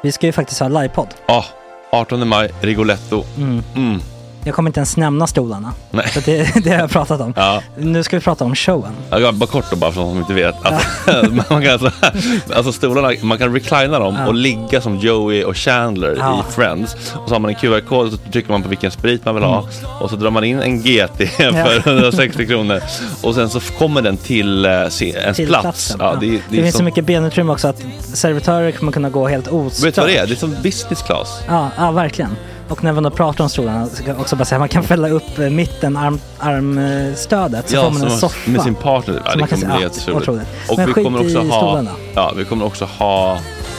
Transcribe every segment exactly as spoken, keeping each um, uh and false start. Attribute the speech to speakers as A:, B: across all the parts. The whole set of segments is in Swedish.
A: Vi ska ju faktiskt ha livepodd.
B: Ja, artonde maj, Rigoletto.
A: Mm.
B: Mm.
A: Jag kommer inte ens nämna stolarna.
B: Nej.
A: För det, det har jag pratat om.
B: Ja.
A: Nu ska vi prata om showen.
B: Ja, bara kort då, bara för de som inte vet. Alltså, man kan alltså, alltså stolarna, man kan reclina dem
A: ja.
B: och ligga som Joey och Chandler ja. i Friends. Och så har man en Q R-kod och så trycker man på vilken sprit man vill ha. Mm. Och så drar man in en G T för hundrasextio kronor. Och sen så kommer den till uh, se, ens
A: till
B: plats. Ja,
A: ja.
B: det, det,
A: det
B: det
A: finns
B: som...
A: så mycket benutrymme också att servitörer kommer kunna gå helt ostört.
B: Vet du vad det är? Det är som business class.
A: Ja, ja verkligen. Och när man då pratar om stolarna så kan jag också bara säga att man kan fälla upp mitten, arm, armstödet så
B: ja,
A: får man en soffa.
B: Med sin partner. Ja, det kommer bli helt otroligt. Och
A: men
B: vi kommer också ha
A: stolarna.
B: Ja, vi kommer också ha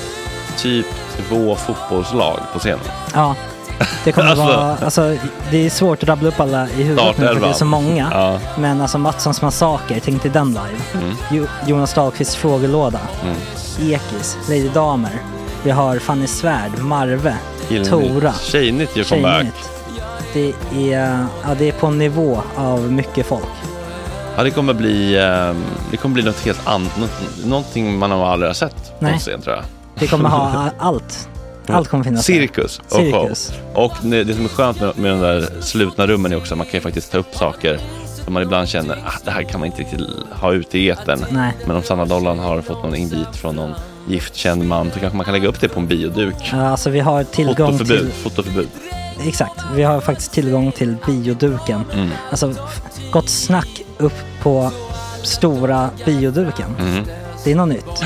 B: typ två fotbollslag på scenen.
A: Ja. Det kommer
B: alltså,
A: vara alltså det är svårt att rabbla upp alla i huvudet nu för det är så många.
B: Ja.
A: Men alltså Mattssons massaker, tänk till den live. Mm. Jo, Jonas Dahlqvists frågelåda. Mm. Ekis, Lady Damer. Vi har Fanny Svärd, Marve, Gillnytt. Tora.
B: Tjejnytt gör comeback.
A: Det är, ja, det är på en nivå av mycket folk.
B: Ja, det kommer bli det kommer bli något helt annat, någonting man har aldrig har sett på scen, tror jag.
A: Det kommer ha allt. Allt kommer finnas.
B: Cirkus och
A: Cirkus.
B: show. Och det som är skönt med, med de där slutna rummen är också att man kan ju faktiskt ta upp saker som man ibland känner att det här kan man inte riktigt ha ute i etern.
A: Nej.
B: Men om Sanna Dollan har fått någon invit från någon giftkänd man så kanske man kan lägga upp det på en bioduk.
A: Ja, alltså vi har tillgång
B: fotoförbud,
A: till...
B: Fotoförbud.
A: Exakt, vi har faktiskt tillgång till bioduken. Mm. Alltså, gott snack upp på stora bioduken. Mm. Det är något nytt.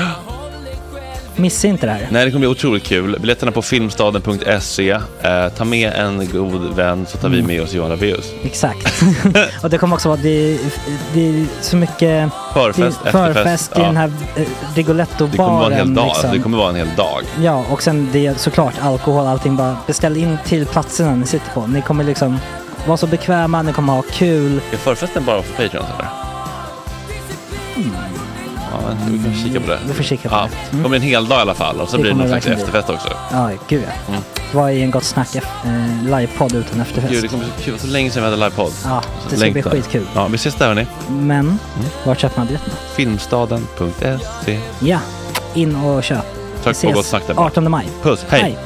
A: Missa inte det här.
B: Nej, det kommer bli otroligt kul. Biljetterna på filmstaden punkt se. Eh, ta med en god vän så tar mm. vi med oss Johan Rabaeus.
A: Exakt. Och det kommer också vara det, det är så mycket
B: förfest,
A: det, förfest i ja. den här eh, Rigoletto-baren.
B: Det kommer vara en hel dag.
A: Liksom.
B: Det kommer vara en hel dag.
A: Ja, och sen det är såklart alkohol, allting. Bara beställ in till platserna ni sitter på. Ni kommer liksom vara så bekväma, ni kommer ha kul.
B: Är förfesten bara för Patreon eller? Mm. Ja, vi kan kika på det.
A: Vi får kika på
B: ja, det. Mm. Det kommer en hel dag i alla fall. Och så det blir det någon slags efterfest också.
A: Ja, gud ja. Mm. Vad är en gott snack eh, livepodd utan efterfest?
B: Gud, det kommer så kul. Så länge sedan vi hade livepodd.
A: Ja, det ska bli skitkul.
B: Ja, vi ses där hörni.
A: Men, mm. var köper man biljetterna?
B: filmstaden punkt se.
A: Ja, in och köp.
B: Tack på gott snack där.
A: artonde maj.
B: Puss, hej. hej.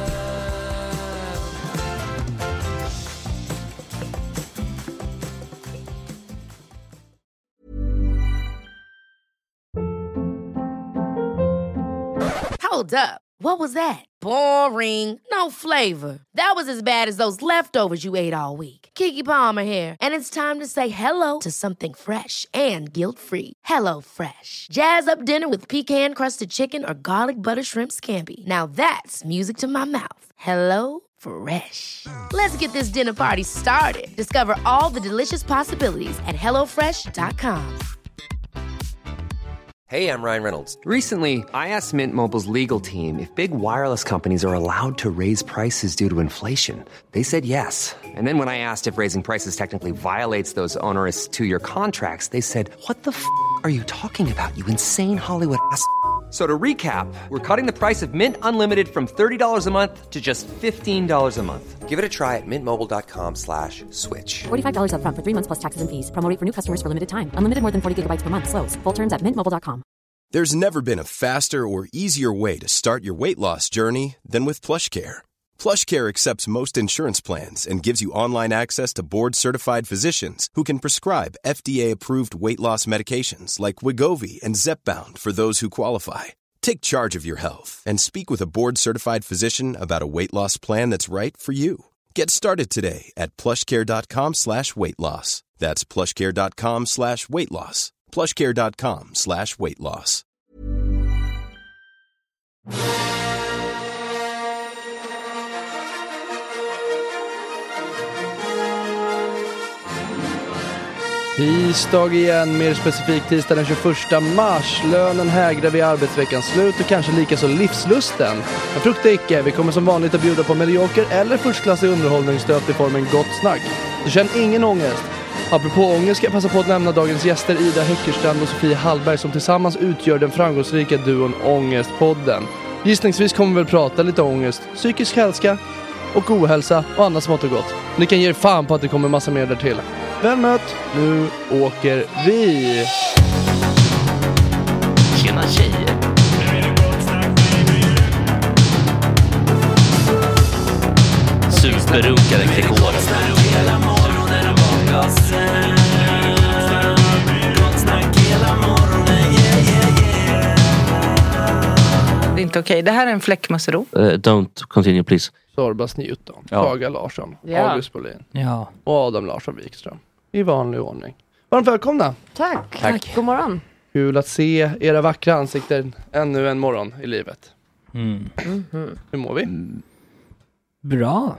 C: Hold up. What was that? Boring. No flavor. That was as bad as those leftovers you ate all week. Keke Palmer here, and it's time to say hello to something fresh and guilt-free. Hello Fresh. Jazz up dinner with pecan-crusted chicken or garlic butter shrimp scampi. Now that's music to my mouth. Hello Fresh. Let's get this dinner party started. Discover all the delicious possibilities at hello fresh dot com.
D: Hey, I'm Ryan Reynolds. Recently, I asked Mint Mobile's legal team if big wireless companies are allowed to raise prices due to inflation. They said yes. And then when I asked if raising prices technically violates those onerous two-year contracts, they said, what the f*** are you talking about, you insane Hollywood ass f- So to recap, we're cutting the price of Mint Unlimited from thirty dollars a month to just fifteen dollars a month. Give it a try at mintmobile.com slash switch.
E: forty-five dollars up front for three months plus taxes and fees. Promo rate for new customers for limited time. Unlimited more than forty gigabytes per month. Slows full terms at mint mobile dot com.
F: There's never been a faster or easier way to start your weight loss journey than with PlushCare. PlushCare accepts most insurance plans and gives you online access to board-certified physicians who can prescribe F D A-approved weight loss medications like Wegovy and Zepbound for those who qualify. Take charge of your health and speak with a board-certified physician about a weight loss plan that's right for you. Get started today at plushcare.com slash weight loss. That's plushcare.com slash weight loss. plushcare.com slash weight loss.
G: Tisdag igen, mer specifikt tisdag den tjugoförsta mars. Lönen hägrar vid arbetsveckans slut och kanske lika så livslusten. Men frukta icke, vi kommer som vanligt att bjuda på medioker eller förstklassig underhållning stöpt i formen gott snack. Så känn ingen ångest. Apropå ångest ska jag passa på att nämna dagens gäster Ida Höckerstrand och Sofie Hallberg som tillsammans utgör den framgångsrika duon Ångestpodden. Gissningsvis kommer vi väl prata lite ångest, psykisk hälsa och ohälsa och annat smått och gott. Ni kan ge er fan på att det kommer massa mer där till. Väl mött, nu åker vi!
H: Tjena tjejer! Det är inte okej. Det här är en fläckmussero.
I: Uh, don't continue please.
G: Sorbas Newton,
I: Ja.
G: Saga Larsson,
H: Ja.
G: August Bolin
A: Ja.
G: och Adam Larsson Wikström. I vanlig ordning. Varmt välkomna!
J: Tack.
A: Tack.
J: God morgon.
G: Kul att se era vackra ansikten ännu en morgon i livet.
A: Mm.
J: Mm-hmm.
G: Hur mår vi?
A: Bra.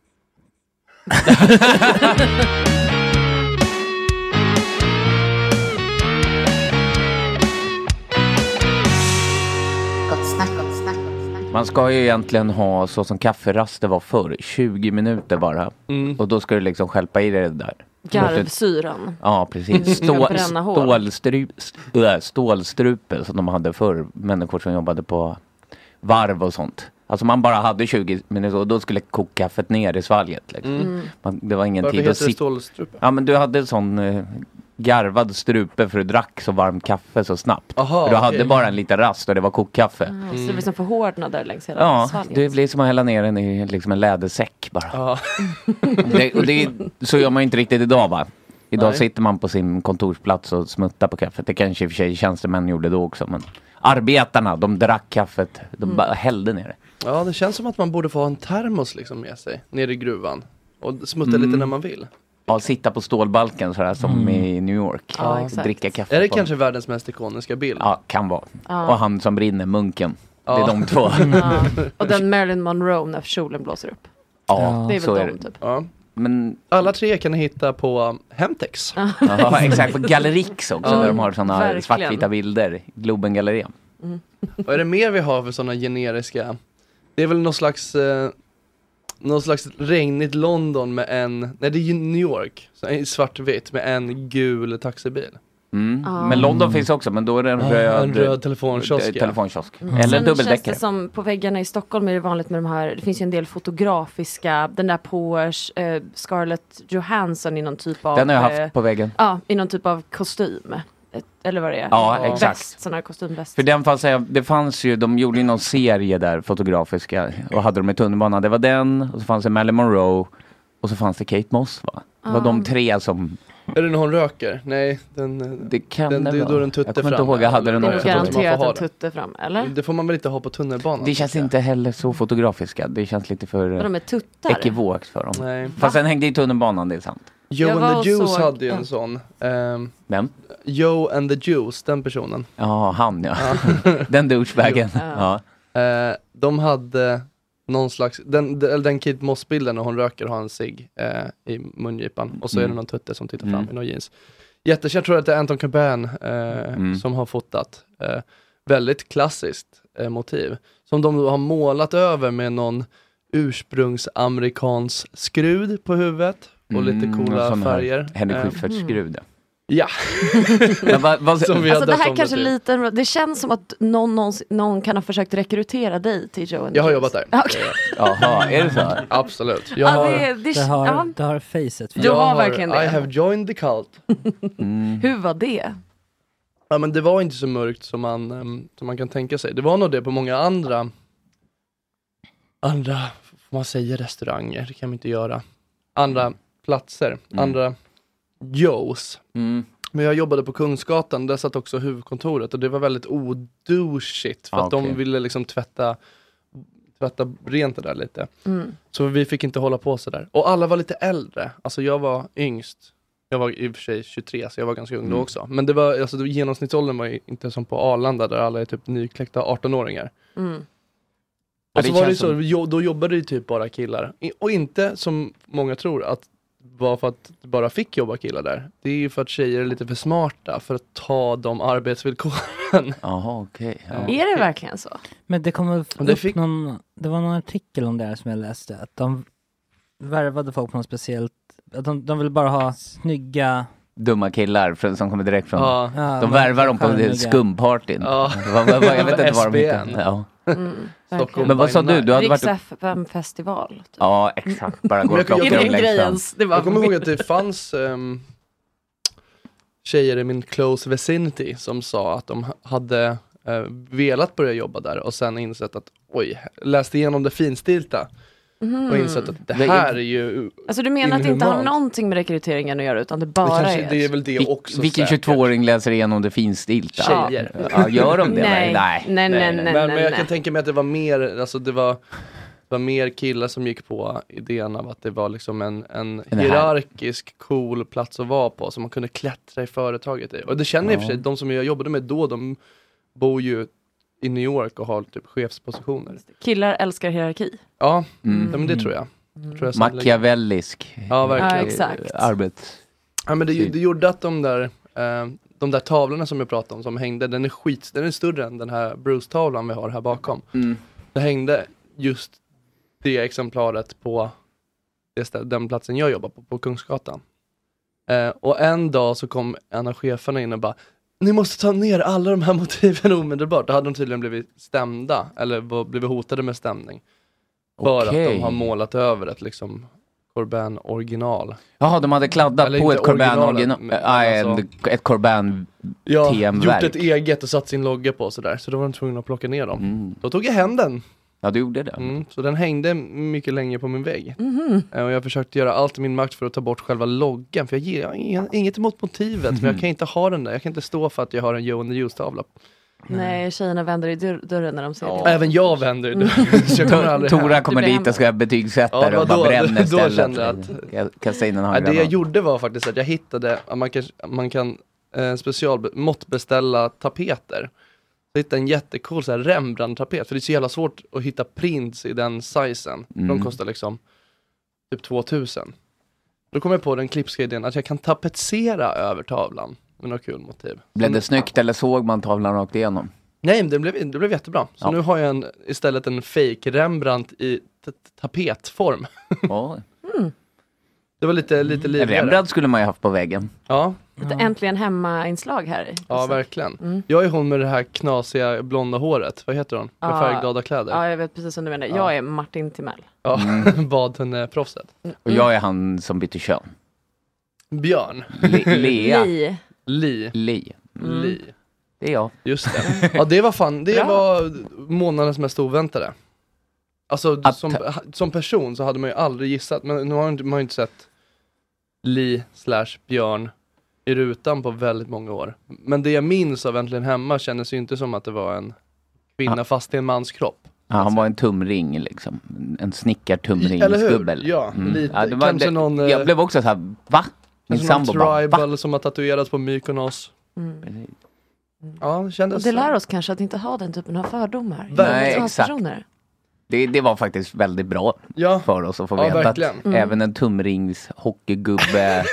I: Man ska ju egentligen ha så som kafferaster var förr, tjugo minuter bara.
G: Mm.
I: Och då ska du liksom skälpa i dig det där.
J: Garvsyran.
I: Ja, precis.
J: Ska
I: Stå,
J: bränna hår.
I: stålstrup, st- äh, stålstrupe som de hade förr. Människor som jobbade på varv och sånt. Alltså man bara hade tjugo minuter och då skulle kokkaffet ner i svalget. Liksom.
G: Mm.
I: Man, det var ingen
G: Varför
I: tid att
G: heter det
I: sitta.
G: stålstrupe?
I: Ja, men du hade en sån eh, garvad strupe för du drack så varmt kaffe så snabbt.
G: Aha,
I: För du
G: okej.
I: hade bara en liten rast och det var kokkaffe.
J: Mm. Så det blir som förhårdnader längs hela
I: Ja,
J: svalget.
I: det blir som att hälla ner den i liksom en lädersäck bara.
G: Ja.
I: Det, och det, så gör man ju inte riktigt idag va? Idag
G: Nej.
I: sitter man på sin kontorsplats och smuttar på kaffet. Det kanske i och för sig tjänstemän gjorde då också. Men arbetarna, de drack kaffet. De
J: Mm.
I: bara hällde ner det.
G: Ja, det känns som att man borde få ha en termos liksom med sig nere i gruvan. Och smutta
I: Mm.
G: lite när man vill.
I: Ja, sitta på stålbalken sådär som
A: Mm.
I: i New York.
J: Ja,
I: och
J: exakt.
I: dricka kaffe.
G: Är det
I: på-
G: kanske världens mest ikoniska bild?
I: Ja, kan vara.
J: Ja.
I: Och han som brinner, munken. Det
G: Ja.
I: är de två.
J: Ja. Och den Marilyn Monroe när kjolen blåser upp.
I: Ja,
J: Det är
I: så
J: väl
I: är
J: de
I: det.
J: typ.
G: Ja.
I: Men
G: Alla tre kan ni hitta på um, Hemtex.
I: ja, exakt, på Gallerix också.
G: Ja,
I: där de har sådana
J: verkligen.
I: svartvita bilder. Globen Galleria.
G: Vad är det mer vi har för sådana generiska? Det är väl någon slags eh, någon slags regnigt London med en, nej det är ju New York, så en svartvitt med en gul taxibil.
I: Mm.
J: Ah.
I: Men London finns också, men då är det en
G: Ah,
I: röd,
G: en röd telefonkiosk,
I: eh,
G: ja.
I: telefonkiosk.
J: Mm.
I: Eller
J: Sen känns
I: dubbeldäckare.
J: det som på väggarna i Stockholm är det vanligt med de här, det finns ju en del fotografiska, den där på eh, Scarlett Johansson i någon typ av
I: Den har jag
J: eh,
I: haft på väggen.
J: ja, i någon typ av kostym. Ett, eller vad det är.
I: Ja,
J: Väst,
I: exakt.
J: sån här kostymväst.
I: För den fanns, det fanns ju, de gjorde ju någon serie där, fotografiska, och hade de i tunnelbanan. Det var den, och så fanns det Marilyn Monroe, och så fanns det Kate Moss va? Det var
J: Ah.
I: de tre som,
G: Är det när hon röker? Nej, den,
I: det kan
G: den,
I: det
G: det är
I: vara.
G: då den tutte
I: Jag kommer
G: fram.
I: inte ihåg, jag hade den
J: det är
I: också.
J: nog
G: Jag tror inte man
J: garanterat
G: får ha
J: en
G: det.
J: tutte fram, eller?
G: Det får man väl inte ha på tunnelbanan?
I: Det känns
G: tycker jag.
I: inte heller så fotografiska. Det känns lite för
J: För de
I: eh,
J: är tuttar.
I: ekivokt för dem.
G: Nej.
I: Fast den hängde i tunnelbanan, det är sant.
G: Joe
J: Jag var
G: and
J: och
G: the Juice
J: såg-
G: hade ju
J: ja.
G: en sån. ehm,
I: Vem?
G: Joe and the Juice, den personen.
I: Ja, han ja. Den douchebagen. Ja.
G: Eh, de hade någon slags, den, den, eller den Kate Moss-bilden när hon röker och har en cigg eh, i mungipan. Och så är det
I: Mm.
G: någon tutte som tittar fram
I: Mm.
G: i någon jeans. Jättekänd, jag tror att det är Anton Corbijn eh,
I: Mm.
G: som har fotat. Eh, väldigt klassiskt eh, motiv. Som de då har målat över med någon ursprungsamerikansk skrud på huvudet. Och lite
I: Mm,
G: coola
I: och sån här
G: färger.
I: Henry
G: Eh,
I: Schyffert-skrud.
G: ja.
I: Men vad, vad,
G: Som vi
J: Alltså
G: har
J: det
G: döpt
J: här
G: om
J: kanske
G: till.
J: lite, det känns som att någon, någon, någon kan ha försökt rekrytera dig till Joe and the
G: Jag har
J: Juice.
G: jobbat där.
J: Ja, okej.
I: Jaha, är det så?
G: Absolut. Jag
J: Ja,
G: har,
J: det, det,
A: Det har,
J: ja.
A: det har facet.
J: Du
G: jag
J: har verkligen det.
G: I have joined the cult.
I: Mm.
J: Hur var det?
G: Ja, men det var inte så mörkt som man, um, som man kan tänka sig. Det var nog det på många andra andra, får man säger restauranger, det kan man inte göra. Andra platser,
I: Mm.
G: andra Joes.
I: Mm.
G: Men jag jobbade på Kungsgatan, där satt också huvudkontoret och det var väldigt odouchigt för
I: Ah,
G: att
I: okej.
G: de ville liksom tvätta tvätta rent det där lite.
J: Mm.
G: Så vi fick inte hålla på så där. Och alla var lite äldre. Alltså jag var yngst. Jag var i och för sig tjugotre, så jag var ganska ung
I: Mm.
G: då också. Men det var, alltså, genomsnittsåldern var ju inte som på Arlanda där alla är typ nykläckta arton-åringar.
J: Mm.
I: Ja,
G: Och så
I: det
G: var det ju
I: känns
G: så,
I: som-
G: jo, då jobbade det typ bara killar. I- Och inte som många tror att var för att det bara fick jobba killar där. Det är ju för att tjejer är lite för smarta för att ta de arbetsvillkoren.
I: Jaha, okej. Ja.
J: Är det verkligen så?
A: Men det kommer upp
G: det fick-
A: någon, det var någon artikel om det här som jag läste, att de värvade folk på något speciellt, att de, de vill bara ha snygga,
I: Dumma killar från, som kommer direkt från...
G: Ja.
A: ja,
I: De
A: bara
I: värvar dem på
A: charmiga.
I: skumpartyn.
G: Ja.
I: Vad- vad- vad- Jag vet inte vad de
G: S B N.
I: heter. Ja.
J: Mm,
G: Stockholm
I: Men vad
G: by
I: sa du?
G: night.
I: Du hade varit...
J: Riks F M-festival. Typ.
I: Ja, exakt. Bara gå
G: Men
I: och
G: jag-
I: plocka
G: jag-
I: dem
J: Ingen
I: längst fram.
J: grejens. Det var
G: Jag kommer ihåg att det fanns um, tjejer i min close vicinity som sa att de hade uh, velat börja jobba där och sen insett att oj, läste igenom det finstilta
J: Mm.
G: Och insett att det här är ju...
J: Alltså du menar att det inte har någonting med rekryteringen att göra utan det bara
G: det kanske,
J: är...
G: Det är väl det också.
I: Vilken tjugotvååring läser igenom det finstilta?
G: Tjejer.
I: Ja, gör de det?
J: Nej.
I: Nej.
J: Nej, nej, nej,
G: Men,
J: nej,
G: men jag
J: nej.
G: kan tänka mig att det var mer, alltså det var, det var mer killar som gick på idén av att det var liksom en, en hierarkisk cool plats att vara på som man kunde klättra i företaget i. Och det känner jag i och för sig, de som jag jobbade med då, de bor ju i New York och har typ chefspositioner.
J: Killar älskar hierarki.
G: Ja,
I: Mm.
G: ja men det tror jag.
J: Mm.
G: tror jag
I: Machiavellisk.
G: Ja, verkligen.
J: Ja, exakt.
I: Arbets.
G: Ja, men det, det gjorde att de där eh, de där tavlorna som jag pratade om som hängde, den är skit, den är större än den här Bruce-tavlan vi har här bakom.
I: Mm.
G: Det hängde just det exemplaret på det stä- den platsen jag jobbar på, på Kungsgatan. Eh, och en dag så kom en av cheferna in och bara, ni måste ta ner alla de här motiven omedelbart. Då hade de tydligen blivit stämda, eller var, blivit hotade med stämning. För
I: Okej.
G: att de har målat över ett liksom Corbin original.
I: Jaha, de hade kladdat
G: Eller
I: på
G: inte
I: ett Corbin
G: originalet,
I: original.
G: men
I: Nej,
G: alltså-
I: ett Corbin
G: Ja,
I: T M-verk.
G: gjort ett eget och satt sin logga på och sådär. Så då var de tvungna att plocka ner dem.
I: Mm.
G: Då tog jag hem den.
I: Ja, du gjorde det.
G: Mm, så den hängde mycket länge på min vägg.
J: Mhm.
G: Eh, Och jag försökte göra allt i min makt för att ta bort själva loggan. För jag ger jag har ingen- inget emot motivet. Men jag kan inte ha den där. Jag kan inte stå för att jag har en Joe and the Juice-tavla.
J: Nej, tjejerna vänder i dör- dörren när de ser
G: Ja.
J: det.
G: Även jag vänder i dörren. Så jag kommer aldrig
I: Tora
G: hem.
I: kommer
J: Du blir
I: dit och ska betygsätta
G: Ja,
I: det och
G: då-
I: bara bränner
G: då
I: stället.
G: kände jag att-
I: Jag kastar in en
G: Nej, det jag
I: handgranat.
G: gjorde var faktiskt att jag hittade att man kan, man kan eh, special måttbeställa tapeter. Så hittade en jättecool så här Rembrandt-tapet. För det är så jävla svårt att hitta prints i den sizen.
I: Mm.
G: De kostar liksom typ tvåtusen. Då kom jag på den klipska idén att jag kan tapetsera över tavlan med något kul motiv.
I: Blev
G: Så
I: det
G: nu-
I: snyggt eller såg man tavlan rakt igenom?
G: Nej, men det blev, det blev jättebra. Så
I: Ja.
G: nu har jag en, istället en fake Rembrandt i t- tapetform.
I: Ja.
G: Det var lite, lite
I: En
G: livligare.
I: Rembrandt skulle man ju haft på väggen.
G: Ja,
J: Lite äntligen hemma-inslag här.
G: ja verkligen.
J: Mm.
G: Jag är hon med det här knasiga blonda håret. Vad heter hon? Med
J: Ja.
G: färgglada kläder.
J: Ja, jag vet precis vad du menar.
G: Ja.
J: Jag är Martin Timell.
G: Ja,
I: Mm.
G: badhundeproffset.
I: Och jag är han som bytte kön.
G: Björn.
I: Le- Lea.
J: Li.
G: Li.
I: Li.
G: Li.
I: Det är jag.
G: Just det. Ja, det var fan, det
J: Bra.
G: var månadens mest oväntade. Alltså
I: Att-
G: som, som person så hade man ju aldrig gissat. Men nu har man ju inte, man har ju inte sett Li slash Björn i rutan på väldigt många år. Men det jag minns av Äntligen Hemma kändes ju inte som att det var en kvinna
I: Ja.
G: fast i en mans kropp.
I: Ja, han var en tumring liksom. En
G: Eller
I: snickartumringsgubbe.
G: hur? Ja, lite.
I: Ja, det var,
G: Kanske
I: det,
G: någon, eh,
I: jag blev också så här, va? Min
G: Kanske någon
I: sambo bara,
G: tribal
I: va?
G: som har tatuerats på Mykonos.
J: Mm.
G: Ja, det
J: Och
G: kändes...
J: det lär oss kanske att inte ha den typen av fördomar.
G: Nej,
J: Transpersoner.
I: Det, det var faktiskt väldigt bra
G: Ja.
I: för oss att få
G: Ja,
I: veta
G: verkligen.
I: att
J: Mm.
I: även en tumrings hockeygubbe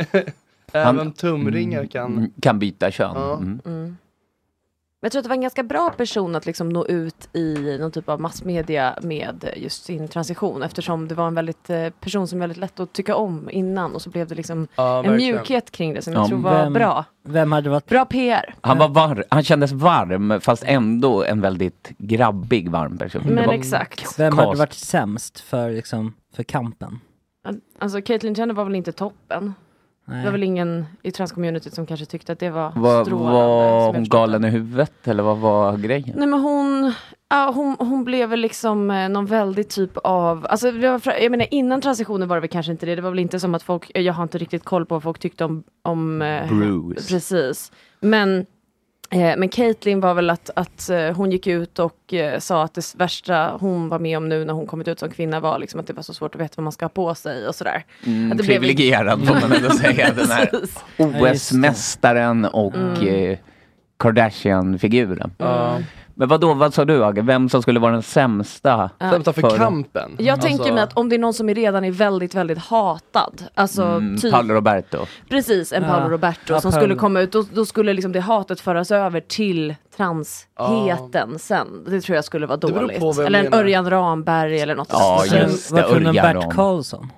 G: Även
I: han-
G: tumringar kan...
I: kan byta kön.
G: Ja.
I: Mm.
J: Mm. Men jag tror att det var en ganska bra person att liksom nå ut i någon typ av massmedia med just sin transition. Eftersom det var en väldigt eh, person som var väldigt lätt att tycka om innan. Och så blev det liksom
G: Ja,
J: en
G: verkligen.
J: mjukhet kring det som
I: Ja.
J: jag tror var
A: Vem-
J: bra.
A: Vem hade varit...
J: Bra P R.
I: Han, var var, han kändes varm fast ändå en väldigt grabbig varm person.
J: Men
I: Det var
J: exakt.
A: Vem
I: cast.
A: hade varit sämst för, liksom, för kampen?
J: Alltså Caitlyn Jenner var väl inte toppen. Det var
A: Nej.
J: väl ingen i transcommunityt som kanske tyckte att det var
I: Var,
J: strålande.
I: var
J: som jag
I: hon
J: förstod
I: galen
J: det.
I: i huvudet eller vad var grejen?
J: Nej men hon, ja, hon, hon blev väl liksom eh, någon väldigt typ av, alltså vi var, fra- jag menar innan transitionen var det väl kanske inte det, det var väl inte som att folk, jag har inte riktigt koll på vad folk tyckte om, om eh,
I: Bruce.
J: precis, men eh, men Caitlyn var väl att, att eh, hon gick ut och eh, sa att det värsta hon var med om nu när hon kommit ut som kvinna var liksom att det var så svårt att veta vad man ska ha på sig och sådär.
I: Mm,
J: Att det blev-
I: privilegierad får man ändå säga. Den här
J: Precis.
I: O S-mästaren och
J: Mm.
I: eh, Kardashian-figuren.
G: Ja.
I: Men vad då, vad sa du Agge? Vem som skulle vara den sämsta?
G: Sämsta för,
I: För-
G: kampen.
J: Jag
G: Alltså-
J: tänker mig att om det är någon som är redan är väldigt, väldigt hatad. Alltså
I: Mm,
J: typ,
I: Paolo Roberto.
J: precis, en
A: Ja.
J: Paolo Roberto
A: Ja,
J: som
A: Paolo.
J: skulle komma ut. Då, då skulle liksom det hatet föras över till transheten sen. Det tror jag skulle vara
G: beror
J: dåligt.
G: på vem
J: Eller en
G: menar.
J: Örjan Ramberg eller något.
I: Ja,
J: sånt.
I: just det.
A: Varför en
I: Örjan
A: Bert
I: Ram.
A: Karlsson?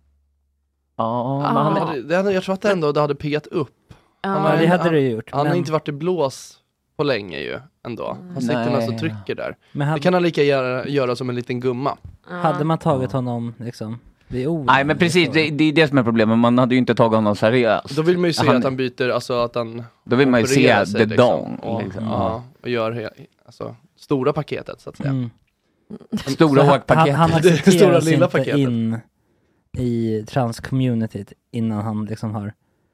I: Ja,
J: Ah.
I: men han
G: Det
I: är,
G: hade, det hade, jag tror att det ändå det hade piggat upp.
J: Ja.
G: Han
A: Ja,
G: har-
A: det hade
G: han-
A: du gjort.
G: Han har
A: men,
G: inte varit i blås på länge ju ändå. Han sitter
I: Nej.
G: mest och trycker där.
A: men
G: Det
A: hade,
G: kan han lika göra, göra som en liten gumma.
J: Ja.
A: hade man tagit honom liksom vid ord?
I: nej men precis, det, det är det som är problemet. Man hade ju inte tagit honom seriöst.
G: Då vill man ju se
I: Han-
G: att han byter, alltså att han
I: Då vill man ju se
G: opererar sig,
I: the
G: liksom,
I: dong.
G: och,
I: Liksom.
G: ja, och gör he, alltså, stora paketet så att säga.
A: Mm.
I: Stora åkpaket.
A: Han, han
G: Det
A: accepteras
G: stora lilla
A: inte
G: paketet.
A: in i trans-communityt innan han liksom har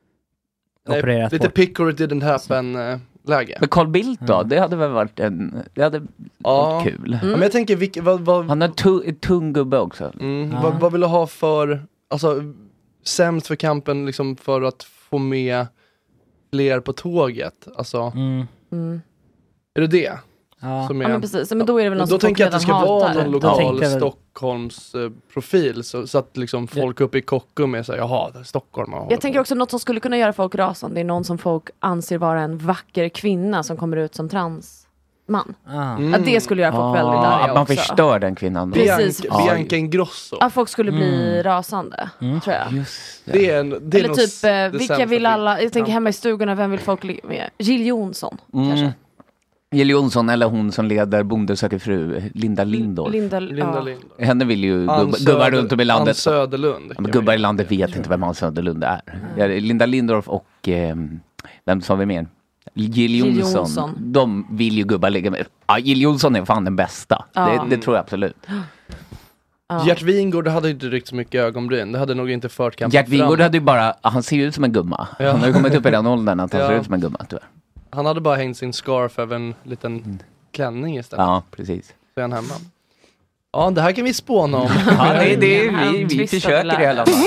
G: Nej,
A: opererat
G: lite
A: bort.
G: pick or it didn't happen äh, läge.
I: Men Carl Bildt då?
A: Mm.
I: Det hade väl varit en... Det hade
G: Ja.
I: varit kul.
G: Ja, men jag tänker, vilka, vad, vad,
I: Han är tu- tung gubbe också.
G: mm,
A: Ja.
G: vad, vad vill du ha för, alltså, sämst för kampen liksom för att få med fler på tåget? Alltså,
A: Mm.
J: Mm.
G: är det det?
A: Ja.
G: Som
J: Ja,
G: är,
J: men precis. Men då är det väl någon
G: då
J: som
G: tänker jag
J: folk
G: att det ska
J: redan
G: vara
J: hatar.
G: någon
A: Då
G: lokal
A: tänkte jag väl-
G: Stockholms eh, profil så, så att liksom folk uppe i Kockum är såhär, jaha, det är Stockholm. och
J: Jag tänker
G: håller
J: också något som skulle kunna göra folk rasande. Det är någon som folk anser vara en vacker kvinna som kommer ut som transman.
A: Ah.
G: på. Mm.
J: Att det skulle göra folk väldigt
I: Ah,
J: arga
I: att man
J: också.
I: förstör den kvinnan.
J: Precis.
G: Bianca,
I: Ja.
G: Bianca Ingrosso.
J: Att folk skulle bli
A: Mm.
J: rasande,
A: Mm.
J: tror jag.
I: Just det.
G: Det är en, det är
J: Eller
G: nog
J: typ,
G: s-
J: eh,
G: det
J: vilka
G: sämsta
J: vill
G: för-
J: alla, jag tänker
G: Ja.
J: hemma i stugorna, vem vill folk ligga med? Jill Johnson,
I: Mm.
J: kanske.
I: Jill Johnson eller hon som leder Bonde söker fru, Linda Lindorff.
J: Linda,
G: Linda
J: ja.
G: Lindorff.
I: Henne vill ju
G: Ann
I: gubba,
G: Söder-
I: gubbar runt om i
G: Ann
I: landet.
G: Söderlund.
I: Ja, men gubbar i landet vet inte vem Ann Söderlund är. Ja, Linda Lindorff och eh, vem sa vi mer? Jill Johnson.
J: Johnson.
I: De vill ju gubbar ligga med. Ja, Jill Johnson är fan den bästa.
J: Ja.
I: Det, det tror jag absolut.
J: Ja.
G: Gert Wingård hade ju inte riktigt så mycket ögonbryn. Det hade nog inte fört kampen
I: Gert Wingård
G: fram.
I: hade ju bara, han ser ju ut som en gumma.
G: Ja.
I: Han har ju kommit upp i den åldern att han
G: Ja.
I: ser ut som en gumma tyvärr.
G: Han hade bara hängt sin scarf över en liten klänning istället.
I: Ja, precis.
G: Så är han hemma. Ja, det här kan vi spåna om.
I: Ja, det, det,
J: Han
I: vi, vi
J: twistade
I: försöker i alla fall.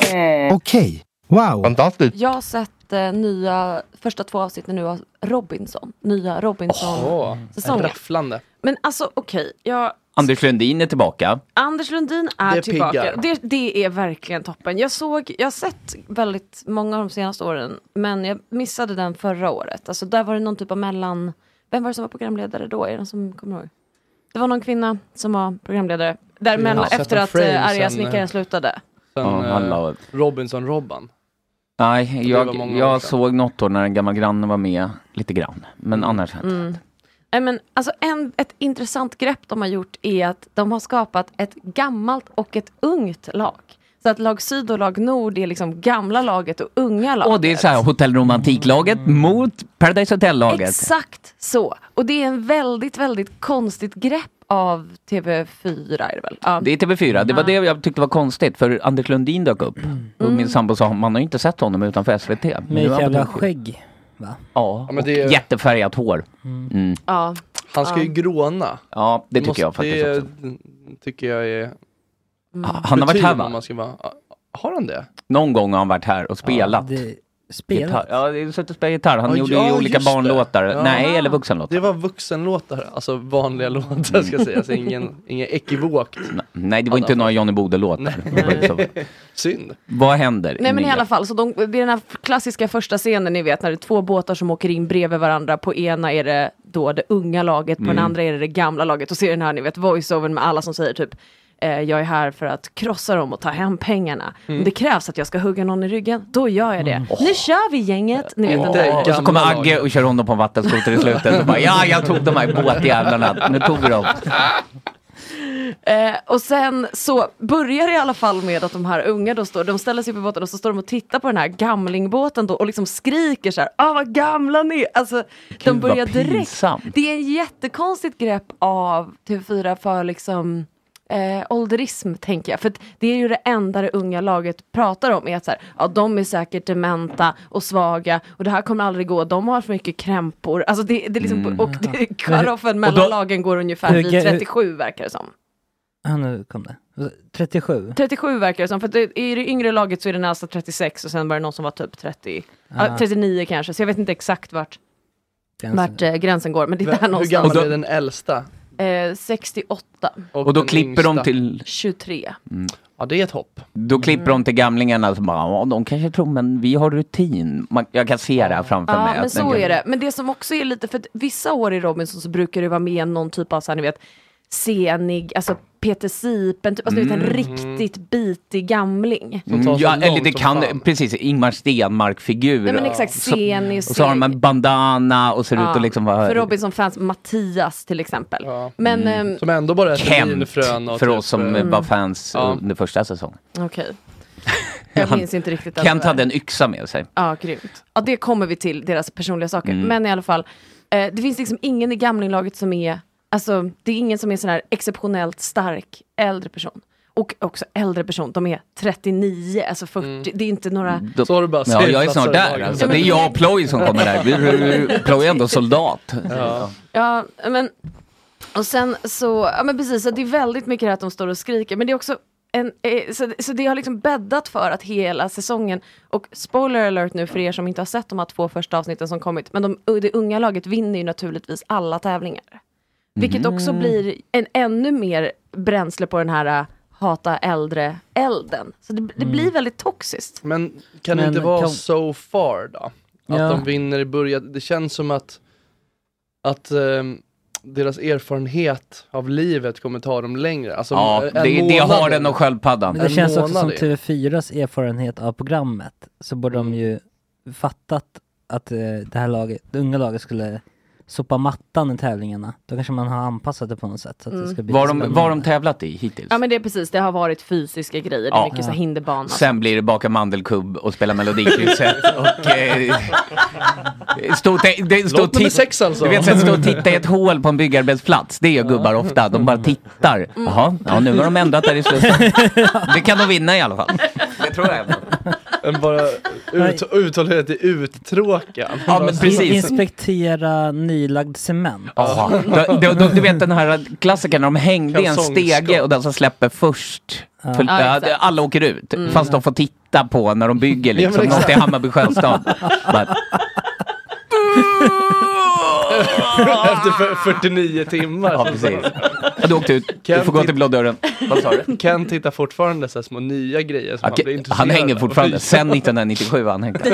K: Okej, wow.
B: Fantastiskt.
J: Jag har sett eh, nya, första två avsnitten nu av Robinson. Nya Robinson-säsongen.
G: Åh, rafflande.
J: Men alltså okej, jag...
I: Anders Lundin är tillbaka.
J: Anders Lundin är,
G: Det är
J: tillbaka.
G: piggar.
J: Det, det är verkligen toppen. Jag såg, jag har sett väldigt många av de senaste åren, men jag missade den förra året. Alltså där var det någon typ av mellan... Vem var det som var programledare då? Är det någon som kommer ihåg? Det var någon kvinna som var programledare. Där
G: Jag
J: mellan,
G: har sett
J: efter
G: en
J: att
G: frame
J: eh, arga
G: sen,
J: snickaren
G: eh,
J: slutade.
G: Sen
I: Ja, han la-
G: eh, Robinson-Robban.
I: Nej,
G: var
I: jag,
G: många år
I: jag
G: sedan.
I: såg något år när en gammal granne var med lite grann. Men annars har jag inte.
J: Mm. Nej, men, alltså en, ett intressant grepp de har gjort är att de har skapat ett gammalt och ett ungt lag. Så att lag syd och lag nord är liksom gamla laget och unga laget.
I: Och det är så här hotellromantiklaget mot Paradise Hotel-laget.
J: Exakt så. Och det är en väldigt, väldigt konstigt grepp av T V fyra är det väl? Ja.
I: Det är T V fyra. Det var det jag tyckte var konstigt. För Anders Lundin dök upp. Och min sambo sa, man har ju inte sett honom utanför S V T.
A: Med ett jävla skägg, va?
I: Ja,
G: Ja, men
I: och
G: det är-
I: jättefärgat hår. Mm.
J: Ja.
G: Han ska ju gråna.
I: Ja, det tycker
G: Måste-
I: jag faktiskt
G: det,
I: också.
G: tycker jag är...
J: Mm.
I: Han har varit
G: betyg
I: här
G: om
I: va?
G: Man ska vara, har han det?
I: Någon gång har han varit här och spelat.
A: Det, spelat?
I: Gitarr. Ja, det är suttit och spelat gitarr. Han
G: Ja,
I: gjorde
G: ja,
I: ju olika
G: just det.
I: barnlåtar.
G: Ja.
I: Nej, eller vuxenlåtar.
G: Det var vuxenlåtar, alltså vanliga låtar ska sägas, ingen, ingen ekivokt.
I: Nej, det var inte några Johnny Bode-låtar. Det var ju så.
G: Synd.
I: Vad händer?
J: Nej men i
I: nya?
J: alla fall, så de, det är den här klassiska första scenen ni vet när det är två båtar som åker in bredvid varandra. På ena är det då det unga laget, på
I: Mm.
J: den andra är det det gamla laget. Och ser den här ni vet voice-over med alla som säger typ eh, jag är här för att krossa dem och ta hem pengarna. Om det krävs att jag ska hugga någon i ryggen, då gör jag det. Nu kör vi gänget! Ni vet, den
G: Inte
J: där.
I: Och så
G: gamla
I: kommer Agge
G: laget.
I: och kör honom på en vattenskoter i slutet och bara, ja, jag tog de här båtjävlarna. Nu tog vi dem.
J: Eh, och sen så börjar det i alla fall med att de här unga då står, de ställer sig på båten och så står de och tittar på den här gamlingbåten då och liksom skriker så här, ah vad gamla ni är. Alltså de
I: Gud, vad
J: börjar direkt.
I: pinsamt.
J: Det är en jättekonstigt grepp av T V fyra för liksom eh, ålderism tänker jag. För att det är ju det enda det unga laget pratar om är att så här, ja de är säkert dementa och svaga och det här kommer aldrig gå, de har för mycket krämpor. Alltså det, det är liksom,
I: Mm.
J: och det, cut-offen mellan
I: då-
J: lagen går ungefär
A: Hur-
J: vid
A: hur-
J: trettiosju verkar det som.
A: Ja, nu kom det. trettiosju?
J: trettiosju verkar det som, för att det, i det yngre laget så är det nästan trettiosex och sen var det någon som var typ trettio,
A: Ah.
J: ja, trettionio kanske, så jag vet inte exakt vart,
A: Gränsen.
J: vart eh, gränsen går, men det är där
G: Hur
J: någonstans.
G: gammal
I: Och då-
G: är den äldsta?
J: Eh, sextioåtta,
I: Och då
G: den
I: klipper de
G: yngsta?
I: till,
J: tjugotre.
G: Ja, det är ett hopp.
I: då klipper de till gamlingarna som bara, ja, de kanske tror, men vi har rutin. Man, jag kan se det här framför
J: Ja,
I: mig.
J: men
I: att
J: så
I: den-
J: är det. Men det som också är lite, för att vissa år i Robinson så brukar det vara med någon typ av så här, ni vet, scenig, alltså Peter Sipen, typ, alltså du vet, en riktigt bitig gamling.
G: Som tar
I: Mm,
G: så
I: ja,
G: långt
I: eller det
G: som
I: kan,
G: fan.
I: precis, Ingmar Stenmark-figur.
J: Nej men exakt,
I: Så-
J: scenig
I: Och så har de en bandana och ser ut att liksom vara...
J: för Robinson-fans, Mattias till exempel.
G: Ja.
J: Men, ehm,
G: Som ändå bara är
I: Kent,
G: linfrön och
I: för
G: typ,
I: oss som
G: eh,
I: var fans
G: Ja.
I: under första säsongen.
J: okej. Jag
I: Han-
J: minns inte riktigt. allt
I: Kent
J: det där.
I: hade en yxa med sig.
J: Ja, grymt. Ja, det kommer vi till, deras personliga saker.
I: Mm.
J: Men i alla fall, eh, det finns liksom ingen i gamlinglaget som är alltså det är ingen som är sån här exceptionellt stark äldre person. Och också äldre person, de är trettionio, alltså fyrtio, mm. det är inte några...
G: Då, så har du bara
I: ja, jag är snart där, alltså. Det är jag och Ploy som kommer där. Ploy är ändå soldat.
J: Ja, ja men... Och sen så, ja men precis, så det är väldigt mycket att de står och skriker, men det är också en, så, så det har liksom bäddat för att hela säsongen, och spoiler alert nu för er som inte har sett de här två första avsnitten som kommit, men de, det unga laget vinner ju naturligtvis alla tävlingar. Mm. Vilket också blir en ännu mer bränsle på den här hata äldre elden. Så det, det blir mm. väldigt toxiskt.
G: Men kan men, det inte vara kan... so far då? Att ja. de vinner i början, det känns som att att um, deras erfarenhet av livet kommer ta dem längre. Alltså,
I: ja, det, det har den och sköldpaddan.
A: Det känns också som T V fyras erfarenhet av programmet. Så borde mm. de ju fattat att eh, det här laget, det unga laget skulle sopa mattan i tävlingarna. Då kanske man har anpassat det på något sätt. Så att mm. det ska bli
I: var, de, var de tävlat i hittills?
J: Ja men det är precis, det har varit fysiska grejer. Det är ja. mycket ja. så hinderbana.
I: Sen blir det baka mandelkubb och spela melodikrysset. och eh, stå, te, stå
G: Låt nummer sex alltså.
I: Du vet att stå och titta i ett hål på en byggarbetsplats. Det gör gubbar ofta. De bara tittar. Jaha, ja, nu har de ändrat där i slutet. Det kan de vinna i alla fall. Det tror jag.
G: En bara ut, uthållighet i uttråkan.
I: Ja, men precis.
A: Inspektera nylagd cement.
I: Ja, du, du, du, du vet den här klassikern när de hängde i en stege och den som släpper först. Ja. För, ja, alla åker ut. Mm. Fast de får titta på när de bygger liksom. Ja, något i Hammarby Sjöstad.
G: Efter fyrtionio timmar.
I: Ja, precis. Ja, du åkte ut. Du får gå till blådörren. Vad sa du?
G: Ken tittar fortfarande så små nya grejer som
I: ja,
G: han blir intresserad.
I: Han hänger fortfarande. Sen nittonhundranittiosju han hängde.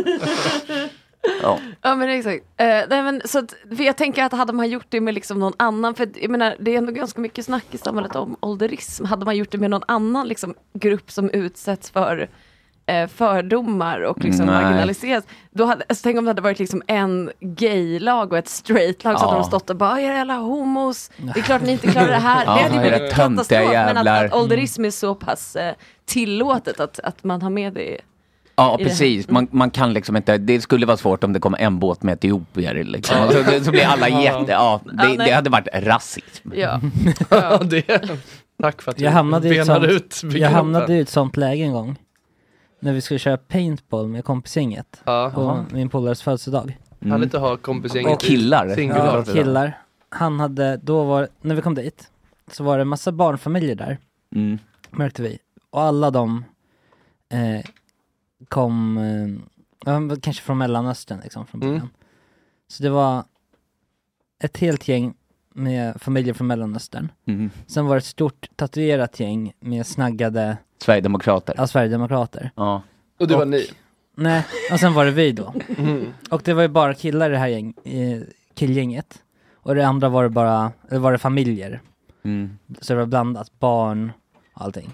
J: Ja. ja men exakt. Uh, nej, men, så att, för jag tänker att hade man gjort det med liksom någon annan, för jag menar, det är ändå ganska mycket snack i samhället om ålderism. Hade man gjort det med någon annan liksom, grupp som utsätts för uh, fördomar och liksom marginaliseras, då hade, alltså, tänk om det hade varit liksom en gay-lag och ett straight-lag ja. så hade de stått och bara, era jävla homos, det är klart ni inte klarar det här.
I: Ja,
J: det hade ju varit katastrof, men att, att ålderism
I: mm.
J: är så pass uh, tillåtet att, att man har med det.
I: Ja, precis. Man, man kan liksom inte... Det skulle vara svårt om det kommer en båt med etiopier. Liksom. Ja. Så, så blir alla jätte... Ja, det, ja, det hade varit rasism.
J: Ja.
G: ja det, tack för att
A: jag hamnade
G: du benar ut.
A: Jag hamnade i ett sånt läge en gång. När vi skulle köra paintball med kompisgänget. Ja. På min polares födelsedag.
G: Mm. Han inte ha kompisgänget.
I: Och killar.
A: Ja, killar. Han hade... Då var... När vi kom dit så var det en massa barnfamiljer där.
I: Mm.
A: Märkte vi. Och alla de... Eh, kom eh, kanske från Mellanöstern liksom, från början. Mm. Så det var ett helt gäng med familjer från Mellanöstern. Mm. Sen var det ett stort tatuerat gäng med snaggade
I: Sverigedemokrater.
A: Ja, Sverigedemokrater.
I: Ja.
G: Och det var ni?
A: Nej, och sen var det vi då. Mm. Och det var ju bara killar i det här gäng, eh, killgänget. Och det andra var det bara, eller var det familjer.
I: Mm.
A: Så det var blandat, barn och allting.